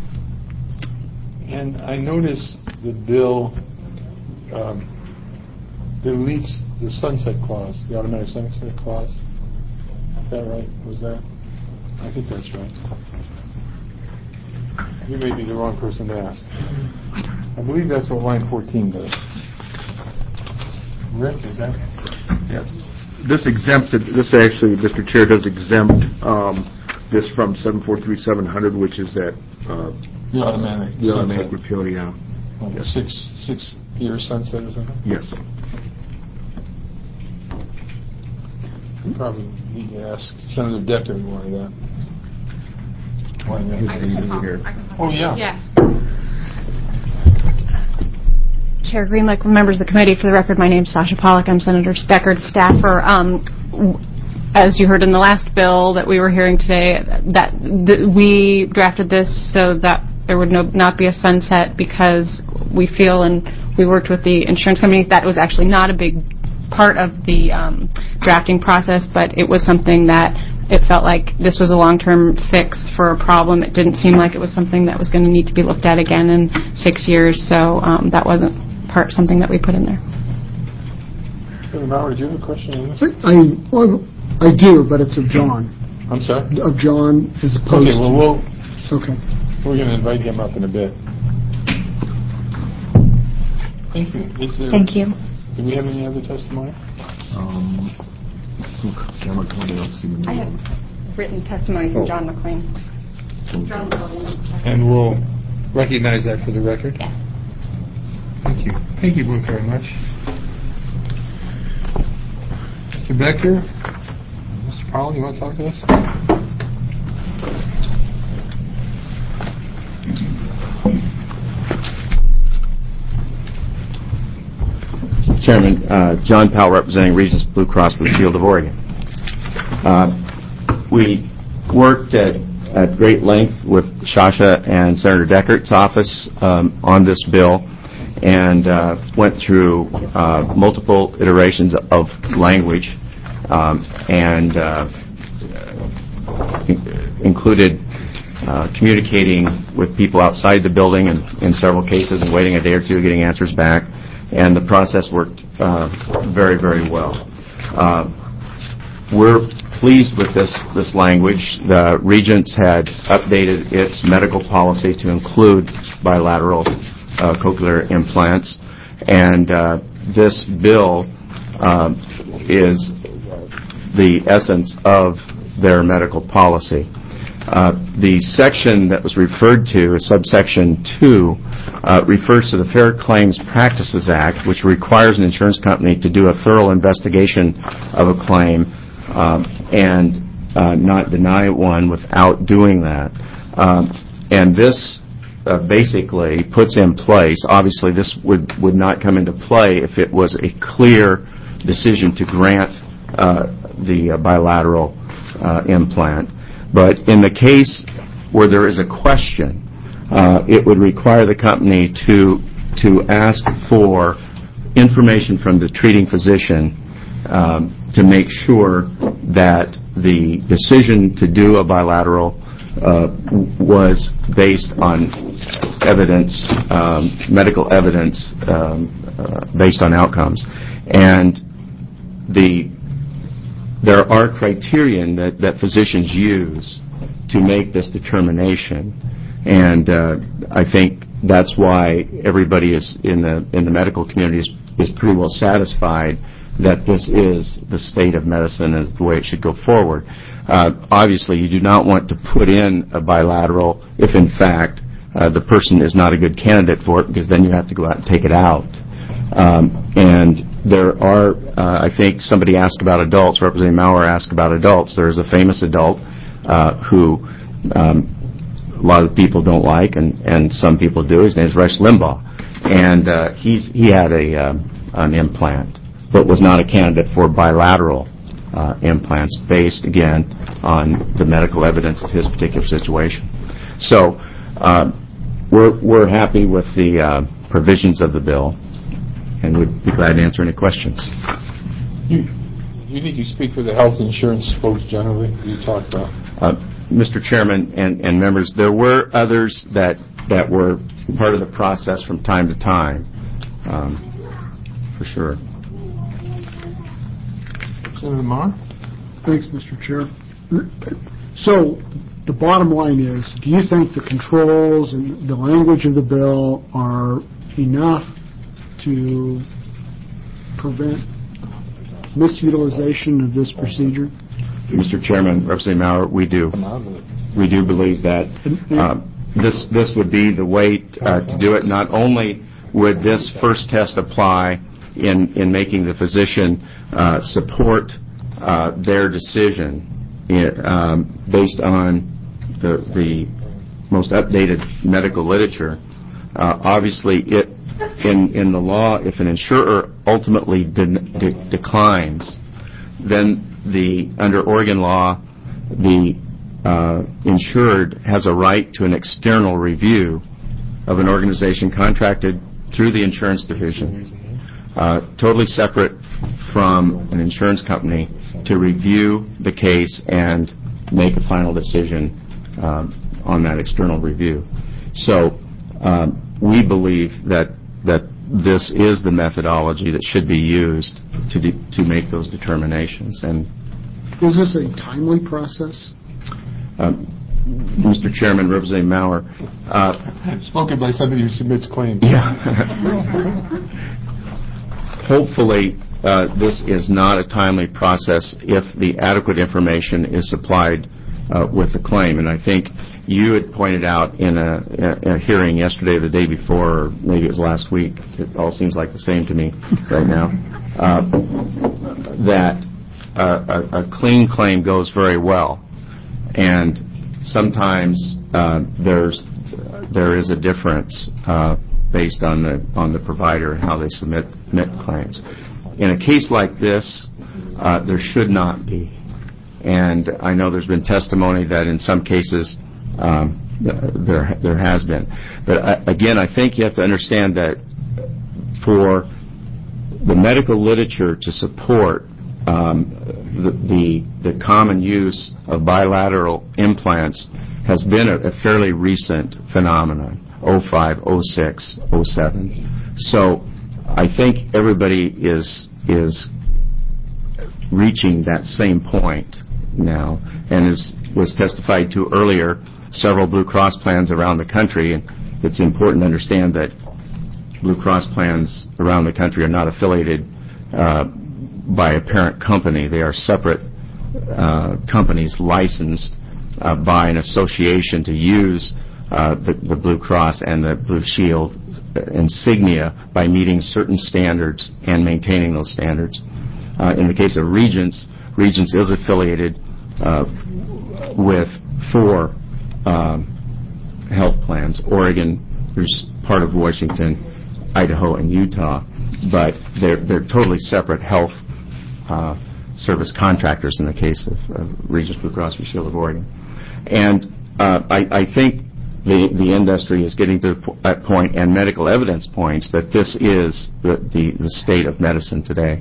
And I noticed the bill um, deletes the sunset clause, the automatic sunset clause. Is that right? Was that? I think that's right. You may be the wrong person to ask. I believe that's what line fourteen does. Rick, is that? Yeah. This exempts it. This actually, Mister Chair, does exempt um, this from seven four three seven hundred, which is that uh, the automatic the sunset. automatic repeal. Yeah. Like Yes. Six six year sunset or something. Yes. We probably need to ask Senator Decker why that. Why that? Here. Oh yeah. Yeah. Chair Greenlick, members of the committee, for the record, my name is Sasha Pollack. I'm Senator Decker's staffer. Um, w- as you heard in the last bill that we were hearing today, that th- we drafted this so that there would no, not be a sunset because we feel, and we worked with the insurance companies, that was actually not a big part of the um, drafting process, but it was something that it felt like this was a long-term fix for a problem. It didn't seem like it was something that was going to need to be looked at again in six years, so um, that wasn't part something that we put in there. Senator Bauer, did you have a question on this? I, well, I do, but it's of John. I'm sorry? Of John as opposed Okay, well, we'll to... Okay. we're going to invite him up in a bit. Thank you. Is there, Thank you. Do we have any other testimony? Um, I have written testimony from John McLean. John McLean. And we'll recognize that for the record? Yes. Thank you. Thank you both very much. Mister Becker, Mister Powell, you want to talk to us? Chairman, uh, John Powell, representing Regents Blue Cross Blue Shield of Oregon. Uh, we worked at, at great length with Shasha and Senator Deckert's office um, on this bill, and uh, went through uh, multiple iterations of language, um, and uh, in- included uh, communicating with people outside the building, and in several cases, and waiting a day or two, getting answers back. And the process worked uh, very, very well. Uh, we're pleased with this, this language. The Regents had updated its medical policy to include bilateral uh, cochlear implants, and uh, this bill uh, is the essence of their medical policy. Uh, the section that was referred to, subsection two, uh, refers to the Fair Claims Practices Act, which requires an insurance company to do a thorough investigation of a claim um, and uh, not deny one without doing that. Um, and this uh, basically puts in place, obviously this would, would not come into play if it was a clear decision to grant uh, the uh, bilateral uh, implant. But in the case where there is a question, uh, it would require the company to to ask for information from the treating physician um, to make sure that the decision to do a bilateral uh, was based on evidence, um, medical evidence um, uh, based on outcomes. And the there are criterion that, that physicians use to make this determination, and uh, I think that's why everybody is in the in the medical community is, is pretty well satisfied that this is the state of medicine as the way it should go forward. Uh, obviously, you do not want to put in a bilateral if, in fact, uh, the person is not a good candidate for it, because then you have to go out and take it out. Um, and there are, uh, I think somebody asked about adults, Representative Maurer asked about adults. There's a famous adult uh, who um, a lot of people don't like, and, and some people do. His name is Rush Limbaugh. And uh, he's, he had a um, an implant, but was not a candidate for bilateral uh, implants based, again, on the medical evidence of his particular situation. So uh, we're, we're happy with the uh, provisions of the bill, and we'd be glad to answer any questions. You, you think you speak for the health insurance folks generally? You talk about. Uh, Mister Chairman and, and members, there were others that that were part of the process from time to time, um, for sure. Senator Marr? Thanks, Mister Chair. So the bottom line is, do you think the controls and the language of the bill are enough to prevent misutilization of this procedure? Mister Chairman, Representative Maurer, we do. We do believe that uh, this this would be the way uh, to do it. Not only would this first test apply in, in making the physician uh, support uh, their decision in, um, based on the, the most updated medical literature, uh, obviously it in, in the law, if an insurer ultimately de- de- declines, then the under Oregon law, the uh, insured has a right to an external review of an organization contracted through the insurance division, uh, totally separate from an insurance company, to review the case and make a final decision um, on that external review. So um, we believe that that this is the methodology that should be used to de- to make those determinations. And is this a timely process? Um, Mister Chairman, Representative Maurer. Uh, Spoken by somebody who submits claims. Yeah. Hopefully, uh, this is not a timely process if the adequate information is supplied uh, with the claim. And I think you had pointed out in a, a, a hearing yesterday or the day before, or maybe it was last week, it all seems like the same to me right now, uh, that uh, a, a clean claim goes very well. And sometimes uh, there's there is a difference uh, based on the on the provider and how they submit, submit claims. In a case like this, uh, there should not be. And I know there's been testimony that in some cases um, there there has been. But I, again, I think you have to understand that for the medical literature to support um, the, the the common use of bilateral implants has been a, a fairly recent phenomenon, oh five, oh six, oh seven. So I think everybody is is reaching that same point now, and as was testified to earlier, several Blue Cross plans around the country, and it's important to understand that Blue Cross plans around the country are not affiliated uh, by a parent company. They are separate uh, companies licensed uh, by an association to use uh, the, the Blue Cross and the Blue Shield insignia by meeting certain standards and maintaining those standards. Uh, in the case of Regence, Regence is affiliated uh, with four um, health plans. Oregon, there's part of Washington, Idaho, and Utah, but they're they're totally separate health uh, service contractors in the case of, of Regence Blue Cross Blue Shield of Oregon. And uh, I, I think the the industry is getting to that point, and medical evidence points that this is the, the, the state of medicine today.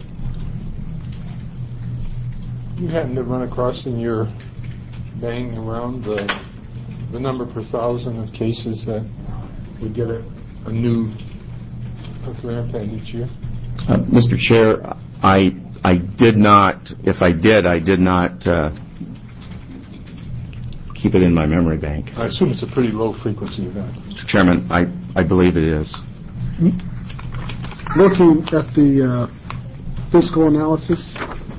You happen to run across in your bang around the the number per thousand of cases that would get a, a new cochlear implant each year? Uh, Mister Chair, I I did not. If I did, I did not uh, keep it in my memory bank. I assume it's a pretty low frequency event. Mister Chairman, I, I believe it is. Looking at the uh, fiscal analysis,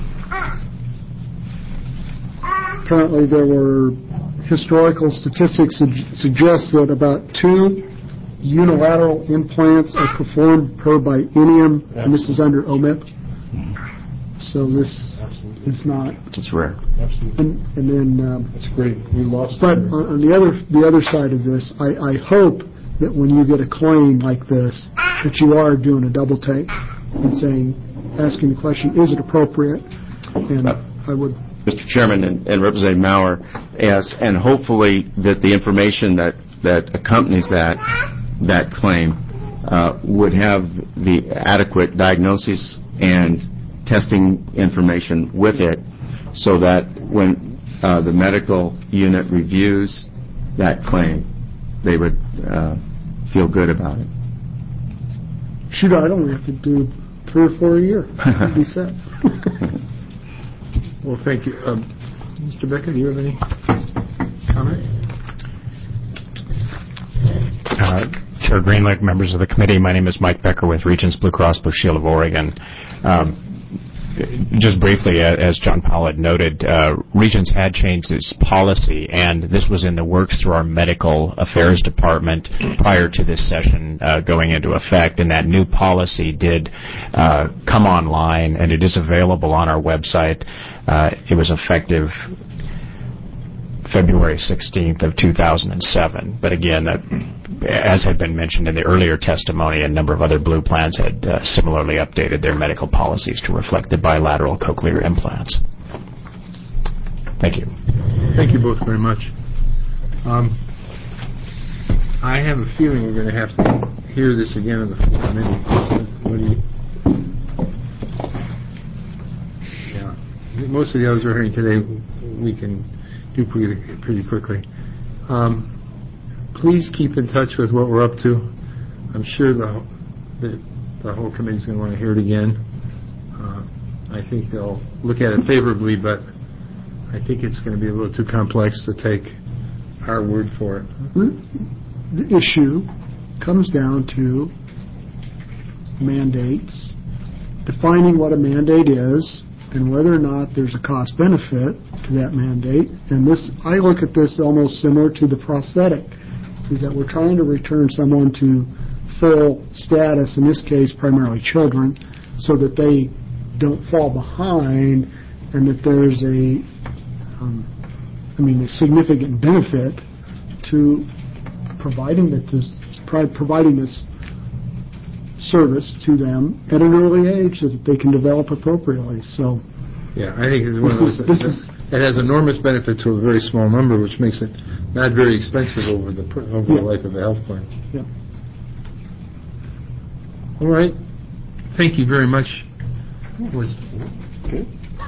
apparently there were historical statistics that suggest that about two unilateral implants are performed per biennium, and this is under O M I P. So this Absolutely. is not. It's rare. Absolutely. And, and then. Um, That's great. We lost. But on, on the other the other side of this, I, I hope that when you get a claim like this, that you are doing a double take and saying, asking the question, is it appropriate? And I would. Mister Chairman and, and Representative Maurer, as, and hopefully that the information that, that accompanies that that claim uh, would have the adequate diagnosis and testing information with it, so that when uh, the medical unit reviews that claim, they would uh, feel good about it. Shoot, I'd only have to do three or four a year. I'd be set. Well, thank you. Um, Mister Becker, do you have any comment? Uh, Chair Greenlick, members of the committee, my name is Mike Becker with Regents Blue Cross Blue Shield of Oregon. Um, just briefly, uh, as John Powell had noted, uh, Regents had changed its policy, and this was in the works through our medical affairs department prior to this session uh, going into effect, and that new policy did uh, come online, and it is available on our website. Uh, it was effective February sixteenth of two thousand seven. But again, uh, as had been mentioned in the earlier testimony, a number of other Blue plans had uh, similarly updated their medical policies to reflect the bilateral cochlear implants. Thank you. Thank you both very much. Um, I have a feeling we're going to have to hear this again in the full committee. What do you? Yeah, most of the others we're hearing today, we can do pretty, pretty quickly. Um, please keep in touch with what we're up to. I'm sure the the, the whole committee is going to want to hear it again. Uh, I think they'll look at it favorably, but I think it's going to be a little too complex to take our word for it. The issue comes down to mandates, defining what a mandate is, and whether or not there's a cost benefit to that mandate. And this, I look at this almost similar to the prosthetic, is that we're trying to return someone to full status, in this case primarily children, so that they don't fall behind, and that there's a, um, I mean, a significant benefit to providing that this, providing this service to them at an early age so that they can develop appropriately. So, yeah, I think it's one of those. This is, it has enormous benefit to a very small number, which makes it not very expensive over the over yeah. the life of a health plan. Yeah. All right. Thank you very much. Was good.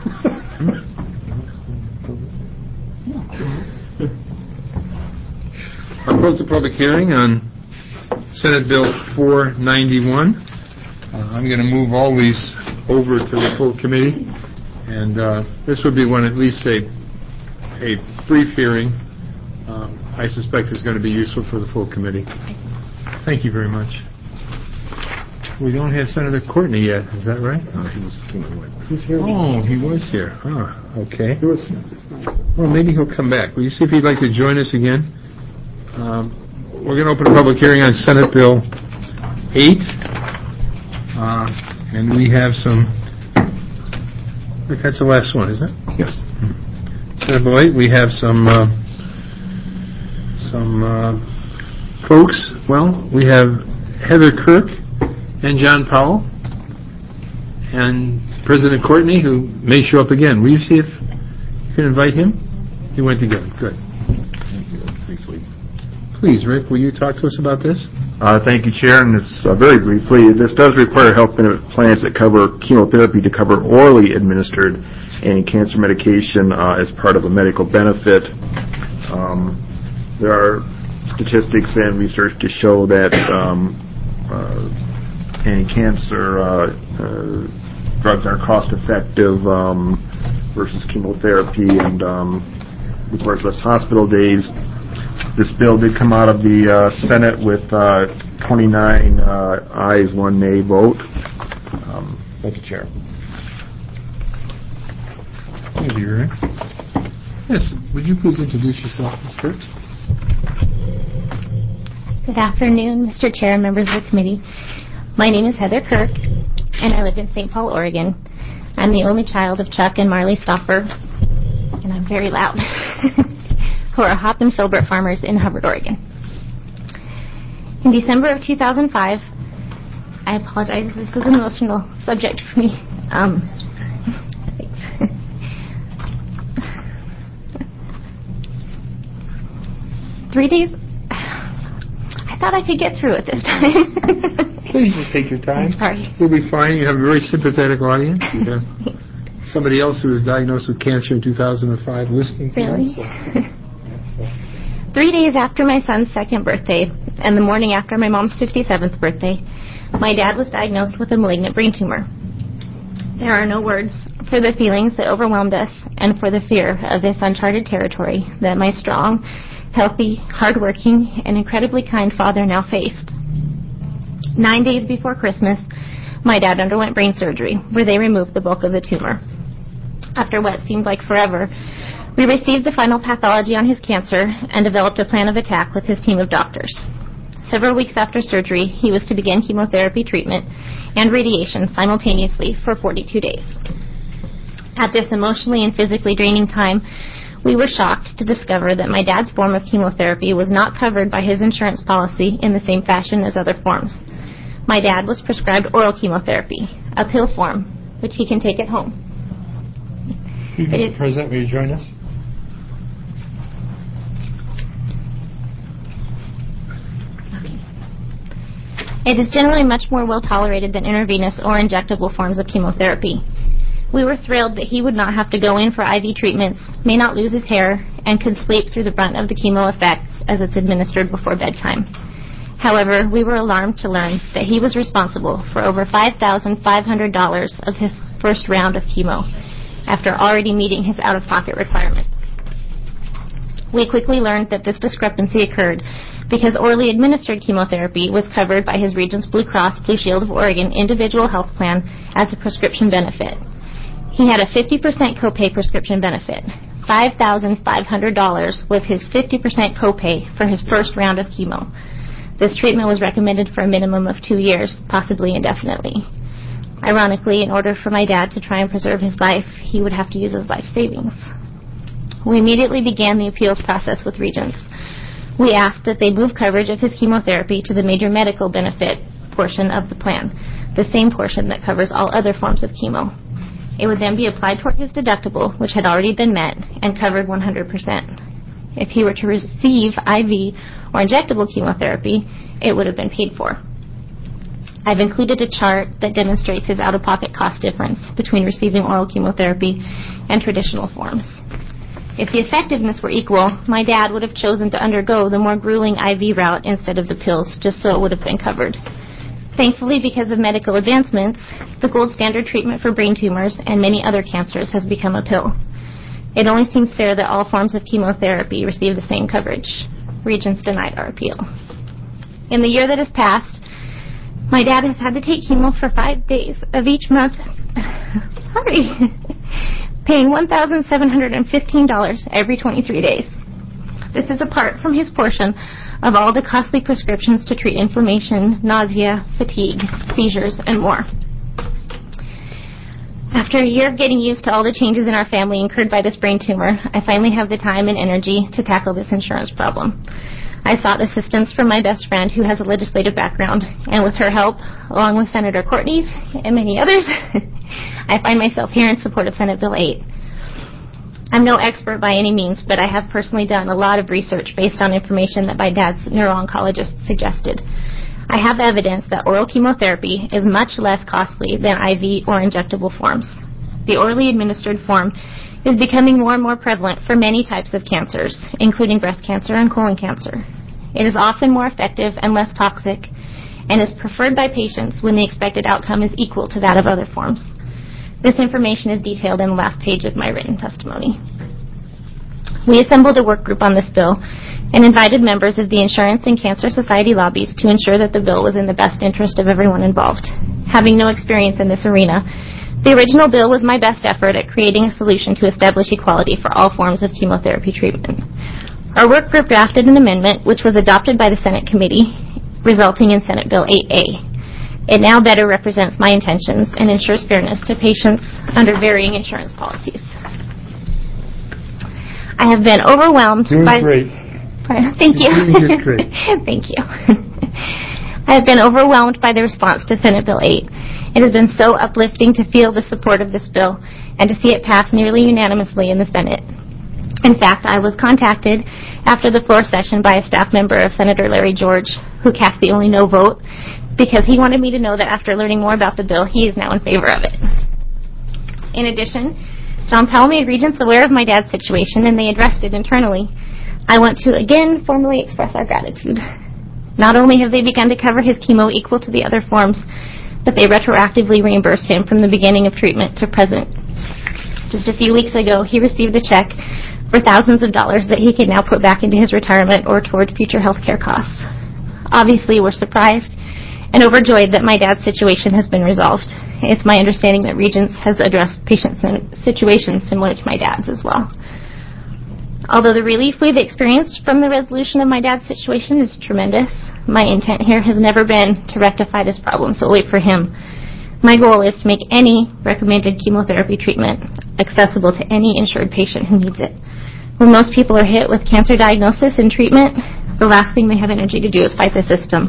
I'll close the public hearing on Senate Bill four ninety-one. Uh, I'm going to move all these over to the full committee, and uh, this would be one at least a a brief hearing. Um, I suspect is going to be useful for the full committee. Thank you very much. We don't have Senator Courtney yet, is that right? Uh, he was came away. He's here. Oh, he was here. Ah, okay. He was. Well, maybe he'll come back. Will you see if he'd like to join us again? Um, we're going to open a public hearing on Senate Bill eight, uh, and we have some. I think that's the last one, isn't it? Yes. Senate Bill eight. We have some uh, some uh, folks. Well, we have Heather Kirk and John Powell and President Courtney, who may show up again. Will you see if you can invite him? He went to get him. Good. Briefly. Please, Rick, will you talk to us about this? Uh, thank you, Chair. And it's uh, very briefly. This does require health benefit plans that cover chemotherapy to cover orally administered anti-cancer medication uh, as part of a medical benefit. Um, there are statistics and research to show that um, uh, anti-cancer uh, uh, drugs are cost-effective um, versus chemotherapy and um, requires less hospital days. This bill did come out of the uh, Senate with uh, twenty-nine uh, ayes, one nay vote. Um, thank you, Chair. Thank you, Rick. Yes, would you please introduce yourself, Miz Kirk? Good afternoon, Mister Chair and members of the committee. My name is Heather Kirk, and I live in Saint Paul, Oregon. I'm the only child of Chuck and Marley Stoffer, and I'm very loud, who are hop and filbert farmers in Hubbard, Oregon. In December of two thousand five, I apologize, this is an emotional subject for me. Um, Three days? I thought I could get through it this time. Please just take your time. Sorry. You'll be fine. You have a very sympathetic audience. You have somebody else who was diagnosed with cancer in two thousand five listening to Really? you. So. Yeah, so. Three days after my son's second birthday, and the morning after my mom's fifty-seventh birthday, my dad was diagnosed with a malignant brain tumor. There are no words for the feelings that overwhelmed us and for the fear of this uncharted territory that my strong, healthy, hardworking, and incredibly kind father now faced. Nine days before Christmas, my dad underwent brain surgery, where they removed the bulk of the tumor. After what seemed like forever, we received the final pathology on his cancer and developed a plan of attack with his team of doctors. Several weeks after surgery, he was to begin chemotherapy treatment and radiation simultaneously for forty-two days. At this emotionally and physically draining time, we were shocked to discover that my dad's form of chemotherapy was not covered by his insurance policy in the same fashion as other forms. My dad was prescribed oral chemotherapy, a pill form, which he can take at home. Mister President, will you join us? It is generally much more well tolerated than intravenous or injectable forms of chemotherapy. We were thrilled that he would not have to go in for I V treatments, may not lose his hair, and could sleep through the brunt of the chemo effects as it's administered before bedtime. However, we were alarmed to learn that he was responsible for over five thousand five hundred dollars of his first round of chemo, after already meeting his out-of-pocket requirements. We quickly learned that this discrepancy occurred because orally administered chemotherapy was covered by his Regents Blue Cross Blue Shield of Oregon individual health plan as a prescription benefit. He had a fifty percent copay prescription benefit. five thousand five hundred dollars was his fifty percent copay for his first round of chemo. This treatment was recommended for a minimum of two years, possibly indefinitely. Ironically, in order for my dad to try and preserve his life, he would have to use his life savings. We immediately began the appeals process with Regents. We asked that they move coverage of his chemotherapy to the major medical benefit portion of the plan, the same portion that covers all other forms of chemo. It would then be applied toward his deductible, which had already been met, and covered one hundred percent. If he were to receive I V or injectable chemotherapy, it would have been paid for. I've included a chart that demonstrates his out-of-pocket cost difference between receiving oral chemotherapy and traditional forms. If the effectiveness were equal, my dad would have chosen to undergo the more grueling I V route instead of the pills, just so it would have been covered. Thankfully, because of medical advancements, the gold standard treatment for brain tumors and many other cancers has become a pill. It only seems fair that all forms of chemotherapy receive the same coverage. Regents denied our appeal. In the year that has passed, my dad has had to take chemo for five days of each month. Sorry. Paying one thousand seven hundred fifteen dollars every twenty-three days. This is apart from his portion of all the costly prescriptions to treat inflammation, nausea, fatigue, seizures, and more. After a year of getting used to all the changes in our family incurred by this brain tumor, I finally have the time and energy to tackle this insurance problem. I sought assistance from my best friend who has a legislative background, and with her help, along with Senator Courtney's and many others, I find myself here in support of Senate Bill eight. I'm no expert by any means, but I have personally done a lot of research based on information that my dad's neuro-oncologist suggested. I have evidence that oral chemotherapy is much less costly than I V or injectable forms. The orally administered form is becoming more and more prevalent for many types of cancers, including breast cancer and colon cancer. It is often more effective and less toxic, and is preferred by patients when the expected outcome is equal to that of other forms. This information is detailed in the last page of my written testimony. We assembled a work group on this bill and invited members of the Insurance and Cancer Society lobbies to ensure that the bill was in the best interest of everyone involved. Having no experience in this arena, the original bill was my best effort at creating a solution to establish equality for all forms of chemotherapy treatment. Our work group drafted an amendment which was adopted by the Senate committee, resulting in Senate Bill eight A. It now better represents my intentions and ensures fairness to patients under varying insurance policies. I have been overwhelmed Doing by... great. Thank you. You're doing just great. Thank you. I have been overwhelmed by the response to Senate Bill eight. It has been so uplifting to feel the support of this bill and to see it pass nearly unanimously in the Senate. In fact, I was contacted after the floor session by a staff member of Senator Larry George, who cast the only no vote, because he wanted me to know that after learning more about the bill, he is now in favor of it. In addition, John Powell made Regents aware of my dad's situation, and they addressed it internally. I want to again formally express our gratitude. Not only have they begun to cover his chemo equal to the other forms, but they retroactively reimbursed him from the beginning of treatment to present. Just a few weeks ago, he received a check for thousands of dollars that he can now put back into his retirement or toward future health care costs. Obviously, we're surprised and overjoyed that my dad's situation has been resolved. It's my understanding that Regents has addressed patient situations similar to my dad's as well. Although the relief we've experienced from the resolution of my dad's situation is tremendous, my intent here has never been to rectify this problem solely for him. My goal is to make any recommended chemotherapy treatment accessible to any insured patient who needs it. When most people are hit with cancer diagnosis and treatment, the last thing they have energy to do is fight the system.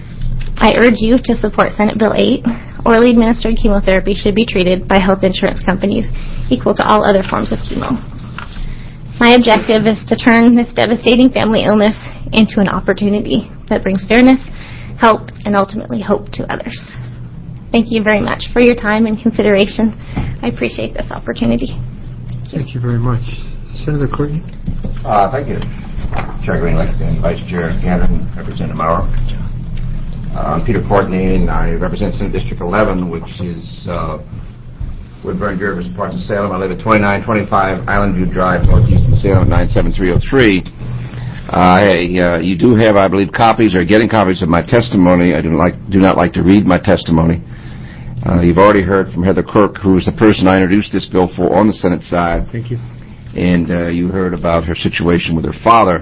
I urge you to support Senate Bill eight. Orally administered chemotherapy should be treated by health insurance companies equal to all other forms of chemo. My objective is to turn this devastating family illness into an opportunity that brings fairness, help, and ultimately hope to others. Thank you very much for your time and consideration. I appreciate this opportunity. Thank you, Thank you very much. Senator Courtney? Uh, thank you, Chair Greenlick and Vice Chair Gannon, Representative Maurer. Uh, I'm Peter Courtney, and I represent Senate District eleven, which is uh, Woodburn, Jervis, parts of Salem. I live at twenty-nine twenty-five Island View Drive, northeast of Salem, nine seven three oh three. Uh, hey, uh, you do have, I believe, copies or getting copies of my testimony. I do not like, do not like to read my testimony. Uh, you've already heard from Heather Kirk, who is the person I introduced this bill for on the Senate side. Thank you. And uh, you heard about her situation with her father.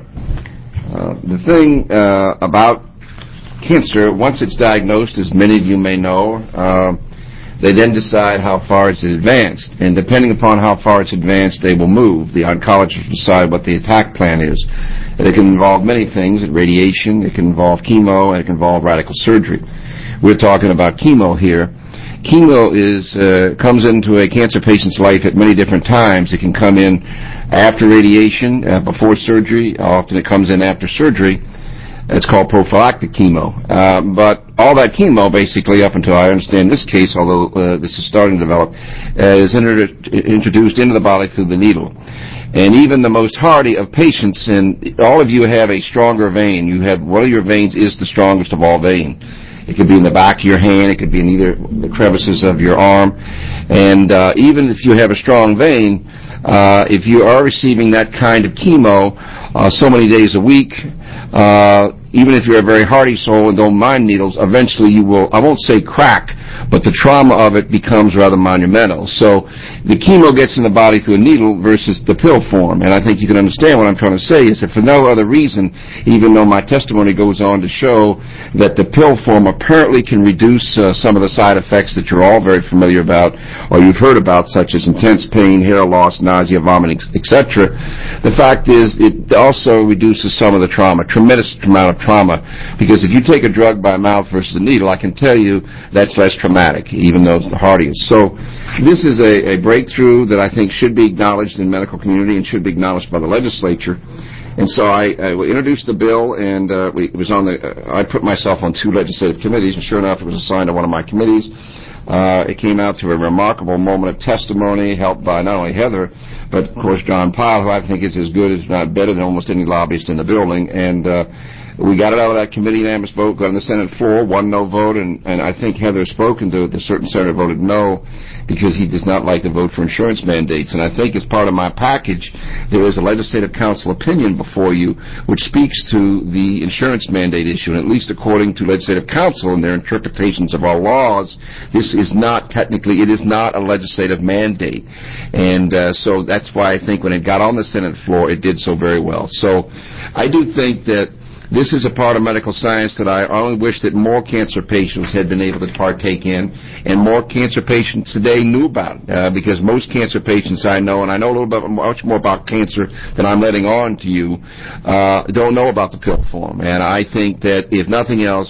Uh, the thing uh, about cancer, once it's diagnosed, as many of you may know, uh, they then decide how far it's advanced. And depending upon how far it's advanced, they will move. The oncologists decide what the attack plan is. It can involve many things, radiation, it can involve chemo, and it can involve radical surgery. We're talking about chemo here. Chemo is uh, comes into a cancer patient's life at many different times. It can come in after radiation, uh, before surgery. Often it comes in after surgery. It's called prophylactic chemo. Uh, but all that chemo, basically, up until I understand this case, although uh, this is starting to develop, uh, is inter- introduced into the body through the needle. And even the most hardy of patients, and all of you have a stronger vein. You have, one of your veins is the strongest of all veins. It could be in the back of your hand. It could be in either the crevices of your arm. And uh, even if you have a strong vein, uh, if you are receiving that kind of chemo uh, so many days a week, uh, even if you're a very hardy soul and don't mind needles, eventually you will, I won't say crack, but the trauma of it becomes rather monumental. So the chemo gets in the body through a needle versus the pill form. And I think you can understand what I'm trying to say is that for no other reason, even though my testimony goes on to show that the pill form apparently can reduce uh, some of the side effects that you're all very familiar about or you've heard about, such as intense pain, hair loss, nausea, vomiting, et cetera. The fact is it also reduces some of the trauma, tremendous amount of trauma, because if you take a drug by mouth versus a needle, I can tell you that's less traumatic, even though it's the hardiest. So this is a, a breakthrough that I think should be acknowledged in the medical community and should be acknowledged by the legislature. And so I, I introduced the bill, and uh, we, it was on the. Uh, I put myself on two legislative committees, and sure enough, it was assigned to one of my committees. Uh, it came out through a remarkable moment of testimony, helped by not only Heather, but of course John Powell, who I think is as good, if not better, than almost any lobbyist in the building. And uh, we got it out of that committee, unanimous vote, got on the Senate floor, one no vote, and, and I think Heather spoken to it. The certain senator voted no because he does not like to vote for insurance mandates. And I think as part of my package, there is a legislative council opinion before you which speaks to the insurance mandate issue. And at least according to legislative council and their interpretations of our laws, this is not technically, it is not a legislative mandate. And uh, so that's why I think when it got on the Senate floor, it did so very well. So I do think that this is a part of medical science that I only wish that more cancer patients had been able to partake in, and more cancer patients today knew about it, uh, because most cancer patients I know, and I know a little bit much more about cancer than I'm letting on to you, uh, don't know about the pill form. And I think that if nothing else,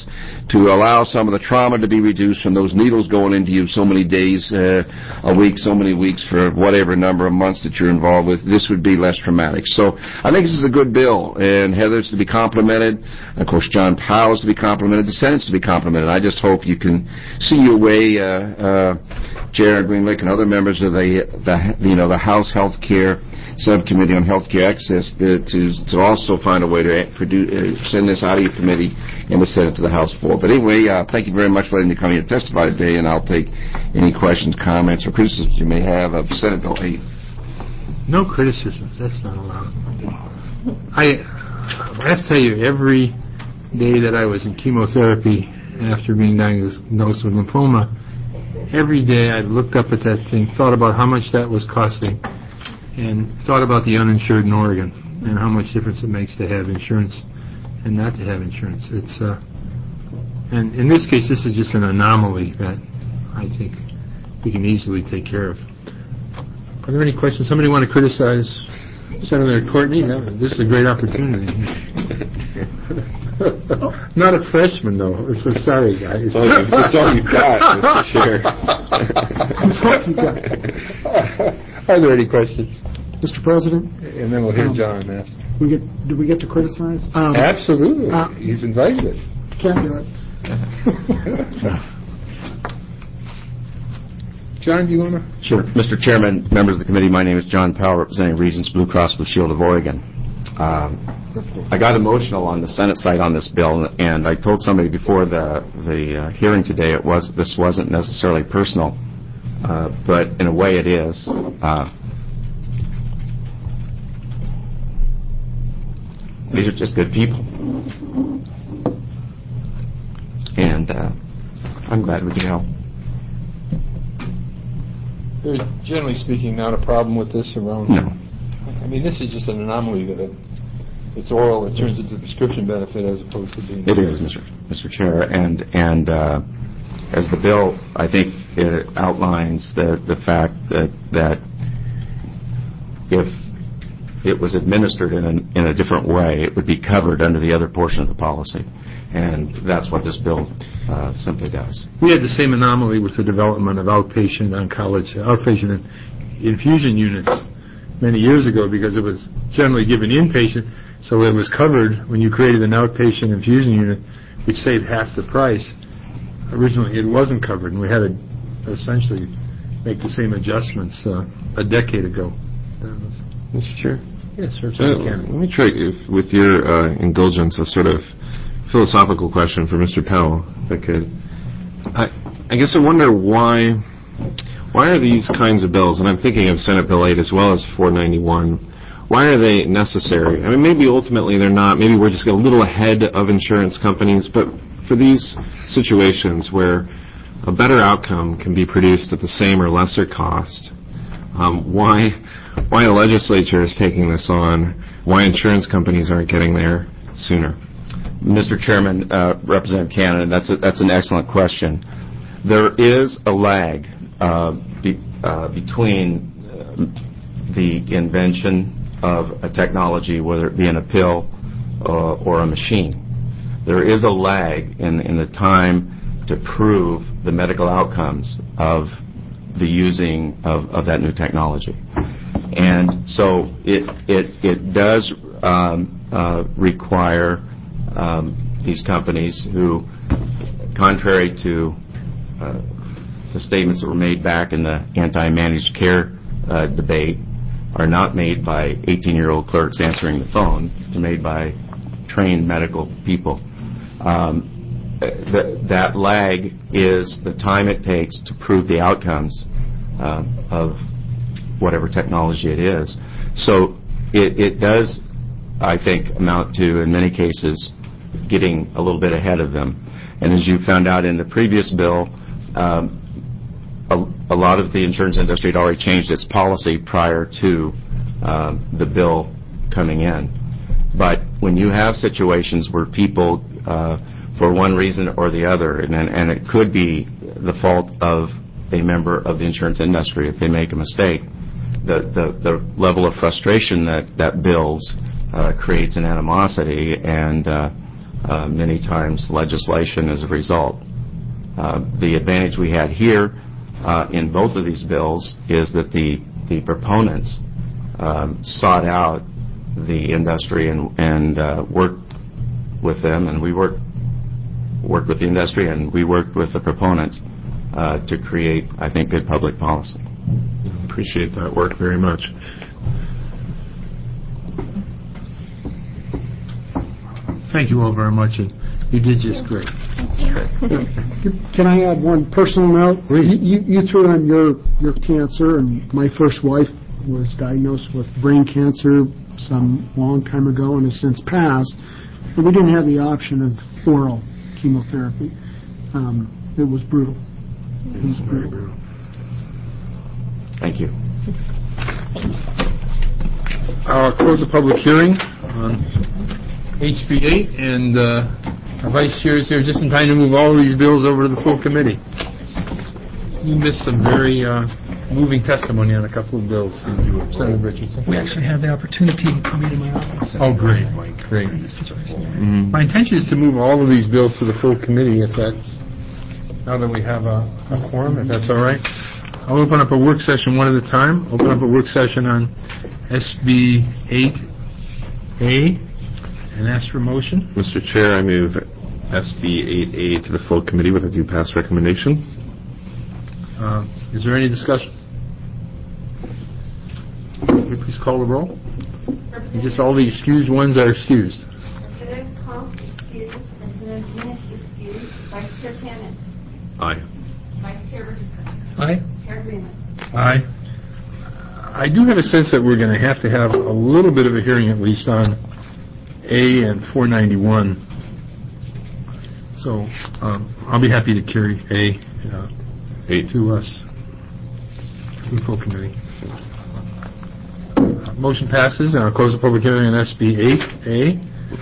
to allow some of the trauma to be reduced from those needles going into you so many days uh, a week, so many weeks for whatever number of months that you're involved with, this would be less traumatic. So I think this is a good bill, and Heather's to be complimented. Of course, John Powell's to be complimented. The Senate's to be complimented. I just hope you can see your way, uh, uh, Chair Greenlick and other members of the, the you know, the House Health Care Subcommittee on Healthcare Access to, to, to also find a way to produce, uh, send this out of your committee and the Senate to the House floor. But anyway, uh, thank you very much for letting me come here to testify today, and I'll take any questions, comments, or criticisms you may have of Senate Bill eight. No criticisms. That's not allowed. I, I have to tell you, every day that I was in chemotherapy after being diagnosed with lymphoma, every day I looked up at that thing, thought about how much that was costing, and thought about the uninsured in Oregon and how much difference it makes to have insurance and not to have insurance. It's uh, and in this case, this is just an anomaly that I think we can easily take care of. Are there any questions? Somebody want to criticize Senator Courtney? No, this is a great opportunity. Not a freshman, though. So sorry, guys. It's all, it's all you've got, Mister Chair. It's all you got. Are there any questions? Mister President? And then we'll hear um, John after. We get, do we get to criticize? Um, Absolutely. Uh, He's invited it. Can't do it. John, do you want to? Sure. Mister Chairman, members of the committee, my name is John Powell, representing Regents Blue Cross Blue Shield of Oregon. Um, I got emotional on the Senate side on this bill, and I told somebody before the the uh, hearing today it was this wasn't necessarily personal, uh, but in a way it is. Uh, these are just good people, and uh, I'm glad we could help. There's, generally speaking, not a problem with this around. No. I mean, this is just an anomaly that it, it's oral. It turns into prescription benefit as opposed to being. It is, Mister Mister Chair, and and uh, as the bill, I think it outlines the the fact that that if it was administered in a, in a different way, it would be covered under the other portion of the policy, and that's what this bill uh, simply does. We had the same anomaly with the development of outpatient oncology, outpatient infusion units many years ago, because it was generally given inpatient, so it was covered when you created an outpatient infusion unit, which saved half the price. Originally, it wasn't covered, and we had to essentially make the same adjustments uh, a decade ago. Mister Chair? Yes, sir. Uh, let me try, if, with your uh, indulgence, a sort of philosophical question for Mister Powell, if I could. I, I guess I wonder why why are these kinds of bills, and I'm thinking of Senate Bill eight as well as four ninety-one, why are they necessary? I mean, maybe ultimately they're not. Maybe we're just a little ahead of insurance companies, but for these situations where a better outcome can be produced at the same or lesser cost, um, why why the legislature is taking this on, why insurance companies aren't getting there sooner? Mister Chairman, uh, Representative Cannon, that's a, that's an excellent question. There is a lag uh, be, uh, between uh, the invention of a technology, whether it be in a pill uh, or a machine. There is a lag in, in the time to prove the medical outcomes of the using of, of that new technology. And so it, it, it does um, uh, require Um, these companies who, contrary to uh, the statements that were made back in the anti-managed care uh, debate, are not made by eighteen-year-old clerks answering the phone. They're made by trained medical people. Um, th- that lag is the time it takes to prove the outcomes uh, of whatever technology it is. So it, it does, I think, amount to, in many cases, getting a little bit ahead of them. And as you found out in the previous bill, um, a, a lot of the insurance industry had already changed its policy prior to uh, the bill coming in. But when you have situations where people, uh, for one reason or the other, and, and it could be the fault of a member of the insurance industry if they make a mistake, the, the, the level of frustration that, that builds uh, creates an animosity, and uh, uh, many times legislation as a result. Uh, the advantage we had here uh, in both of these bills is that the, the proponents um, sought out the industry and, and uh, worked with them, and we worked, worked with the industry, and we worked with the proponents uh, to create, I think, good public policy. Appreciate that work very much. Thank you all very much, and you did just great. Can I add one personal note? Please. You, you threw in your, your cancer, and my first wife was diagnosed with brain cancer some long time ago and has since passed, and we didn't have the option of oral chemotherapy. Um, it was brutal. It was brutal. brutal. Thank you. I'll close the public hearing on H B eight, and uh, our vice chair is here just in time to move all of these bills over to the full committee. You missed some very uh, moving testimony on a couple of bills, Senator Richardson. We actually had the opportunity to meet in my office. Oh, great, Mike, great. Mm-hmm. My intention is to move all of these bills to the full committee, if that's, now that we have a, a quorum, if that's all right. I'll open up a work session one at a time. Open up a work session on S B eight A. And ask for a motion. Mister Chair, I move S B eight A to the full committee with a due pass recommendation. Uh, is there any discussion? Will you please call the roll? And just all the excused ones are excused. Representative Kump, excused. Representative Minnis, excused. Vice Chair Cannon. Aye. Vice Chair Richardson. Aye. Chair Greenland. Aye. I do have a sense that we're going to have to have a little bit of a hearing at least on A and four ninety-one. So um, I'll be happy to carry A uh, Eight. to us, to the full committee. Uh, motion passes, and I'll close the public hearing on S B eight A.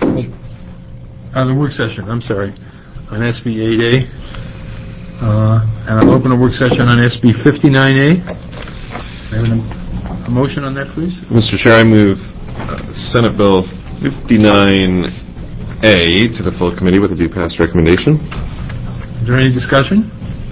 On the work session, I'm sorry, on S B eight A. Uh, and I'll open a work session on S B fifty-nine A. Have a, a motion on that, please? Mister Chair, I move uh, Senate Bill fifty-nine A to the full committee with a due pass recommendation. Is there any discussion?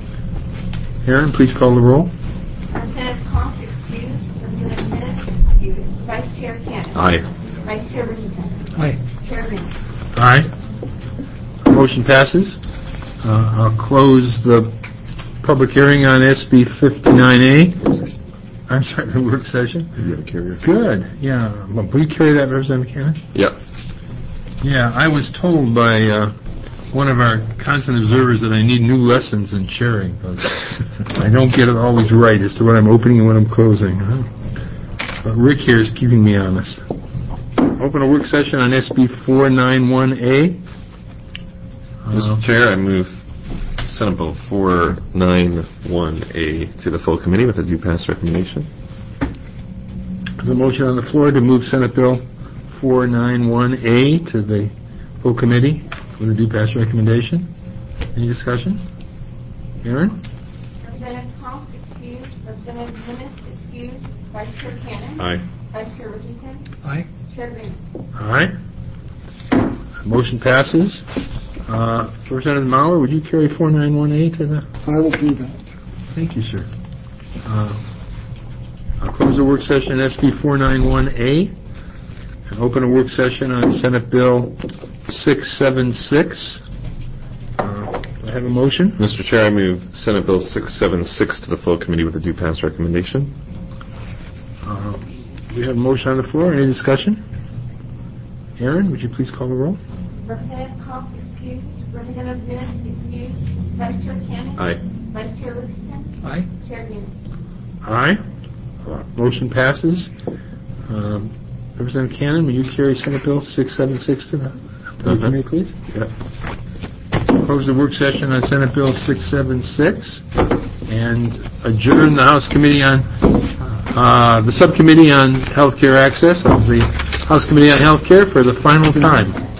Aaron, please call the roll. Representative Kump, excused. Representative Minnis, excused. Vice Chair Cannon. Aye. Vice Chair Richardson. Aye. Chair Greenland. Aye. Motion passes. Uh, I'll close the public hearing on S B fifty-nine A. I'm sorry, the work session. You have a carrier? Good, yeah. Well, will you carry that, Representative Cannon? Yep. Yeah, I was told by uh, one of our constant observers that I need new lessons in chairing, because I don't get it always right as to what I'm opening and what I'm closing. Huh? But Rick here is keeping me honest. Open a work session on S B four ninety-one A. Mister Uh, Chair, I move Senate Bill four ninety-one A to the full committee with a due pass recommendation. There's a motion on the floor to move Senate Bill four ninety-one A to the full committee with a due pass recommendation. Any discussion? Aaron? Representative Kump, excused. Representative Minnis, excused. Vice Chair Cannon. Aye. Vice Chair Richardson. Aye. Chair Greenland. Aye. Motion passes. Uh, Representative Mauer, would you carry four ninety-one A to the... I will do that. Thank you, sir. Uh, I'll close the work session on S B four ninety-one A and open a work session on Senate Bill six seventy-six. Uh, do I have a motion? Mister Chair, I move Senate Bill six seventy-six to the full committee with a due pass recommendation. Uh, we have a motion on the floor. Any discussion? Aaron, would you please call the roll? Representative Kump, excused. Representative Minnis, excused. Vice Chair Cannon. Aye. Vice Chair Richardson. Aye. Chair Greenland. Aye. Uh, motion passes. Um, Representative Cannon, will you carry Senate Bill six seventy-six to the full Uh-huh. committee, please? Yep. Close the work session on Senate Bill six seventy-six and adjourn the House Committee on uh, the Subcommittee on Healthcare Access of the House Committee on Healthcare for the final time.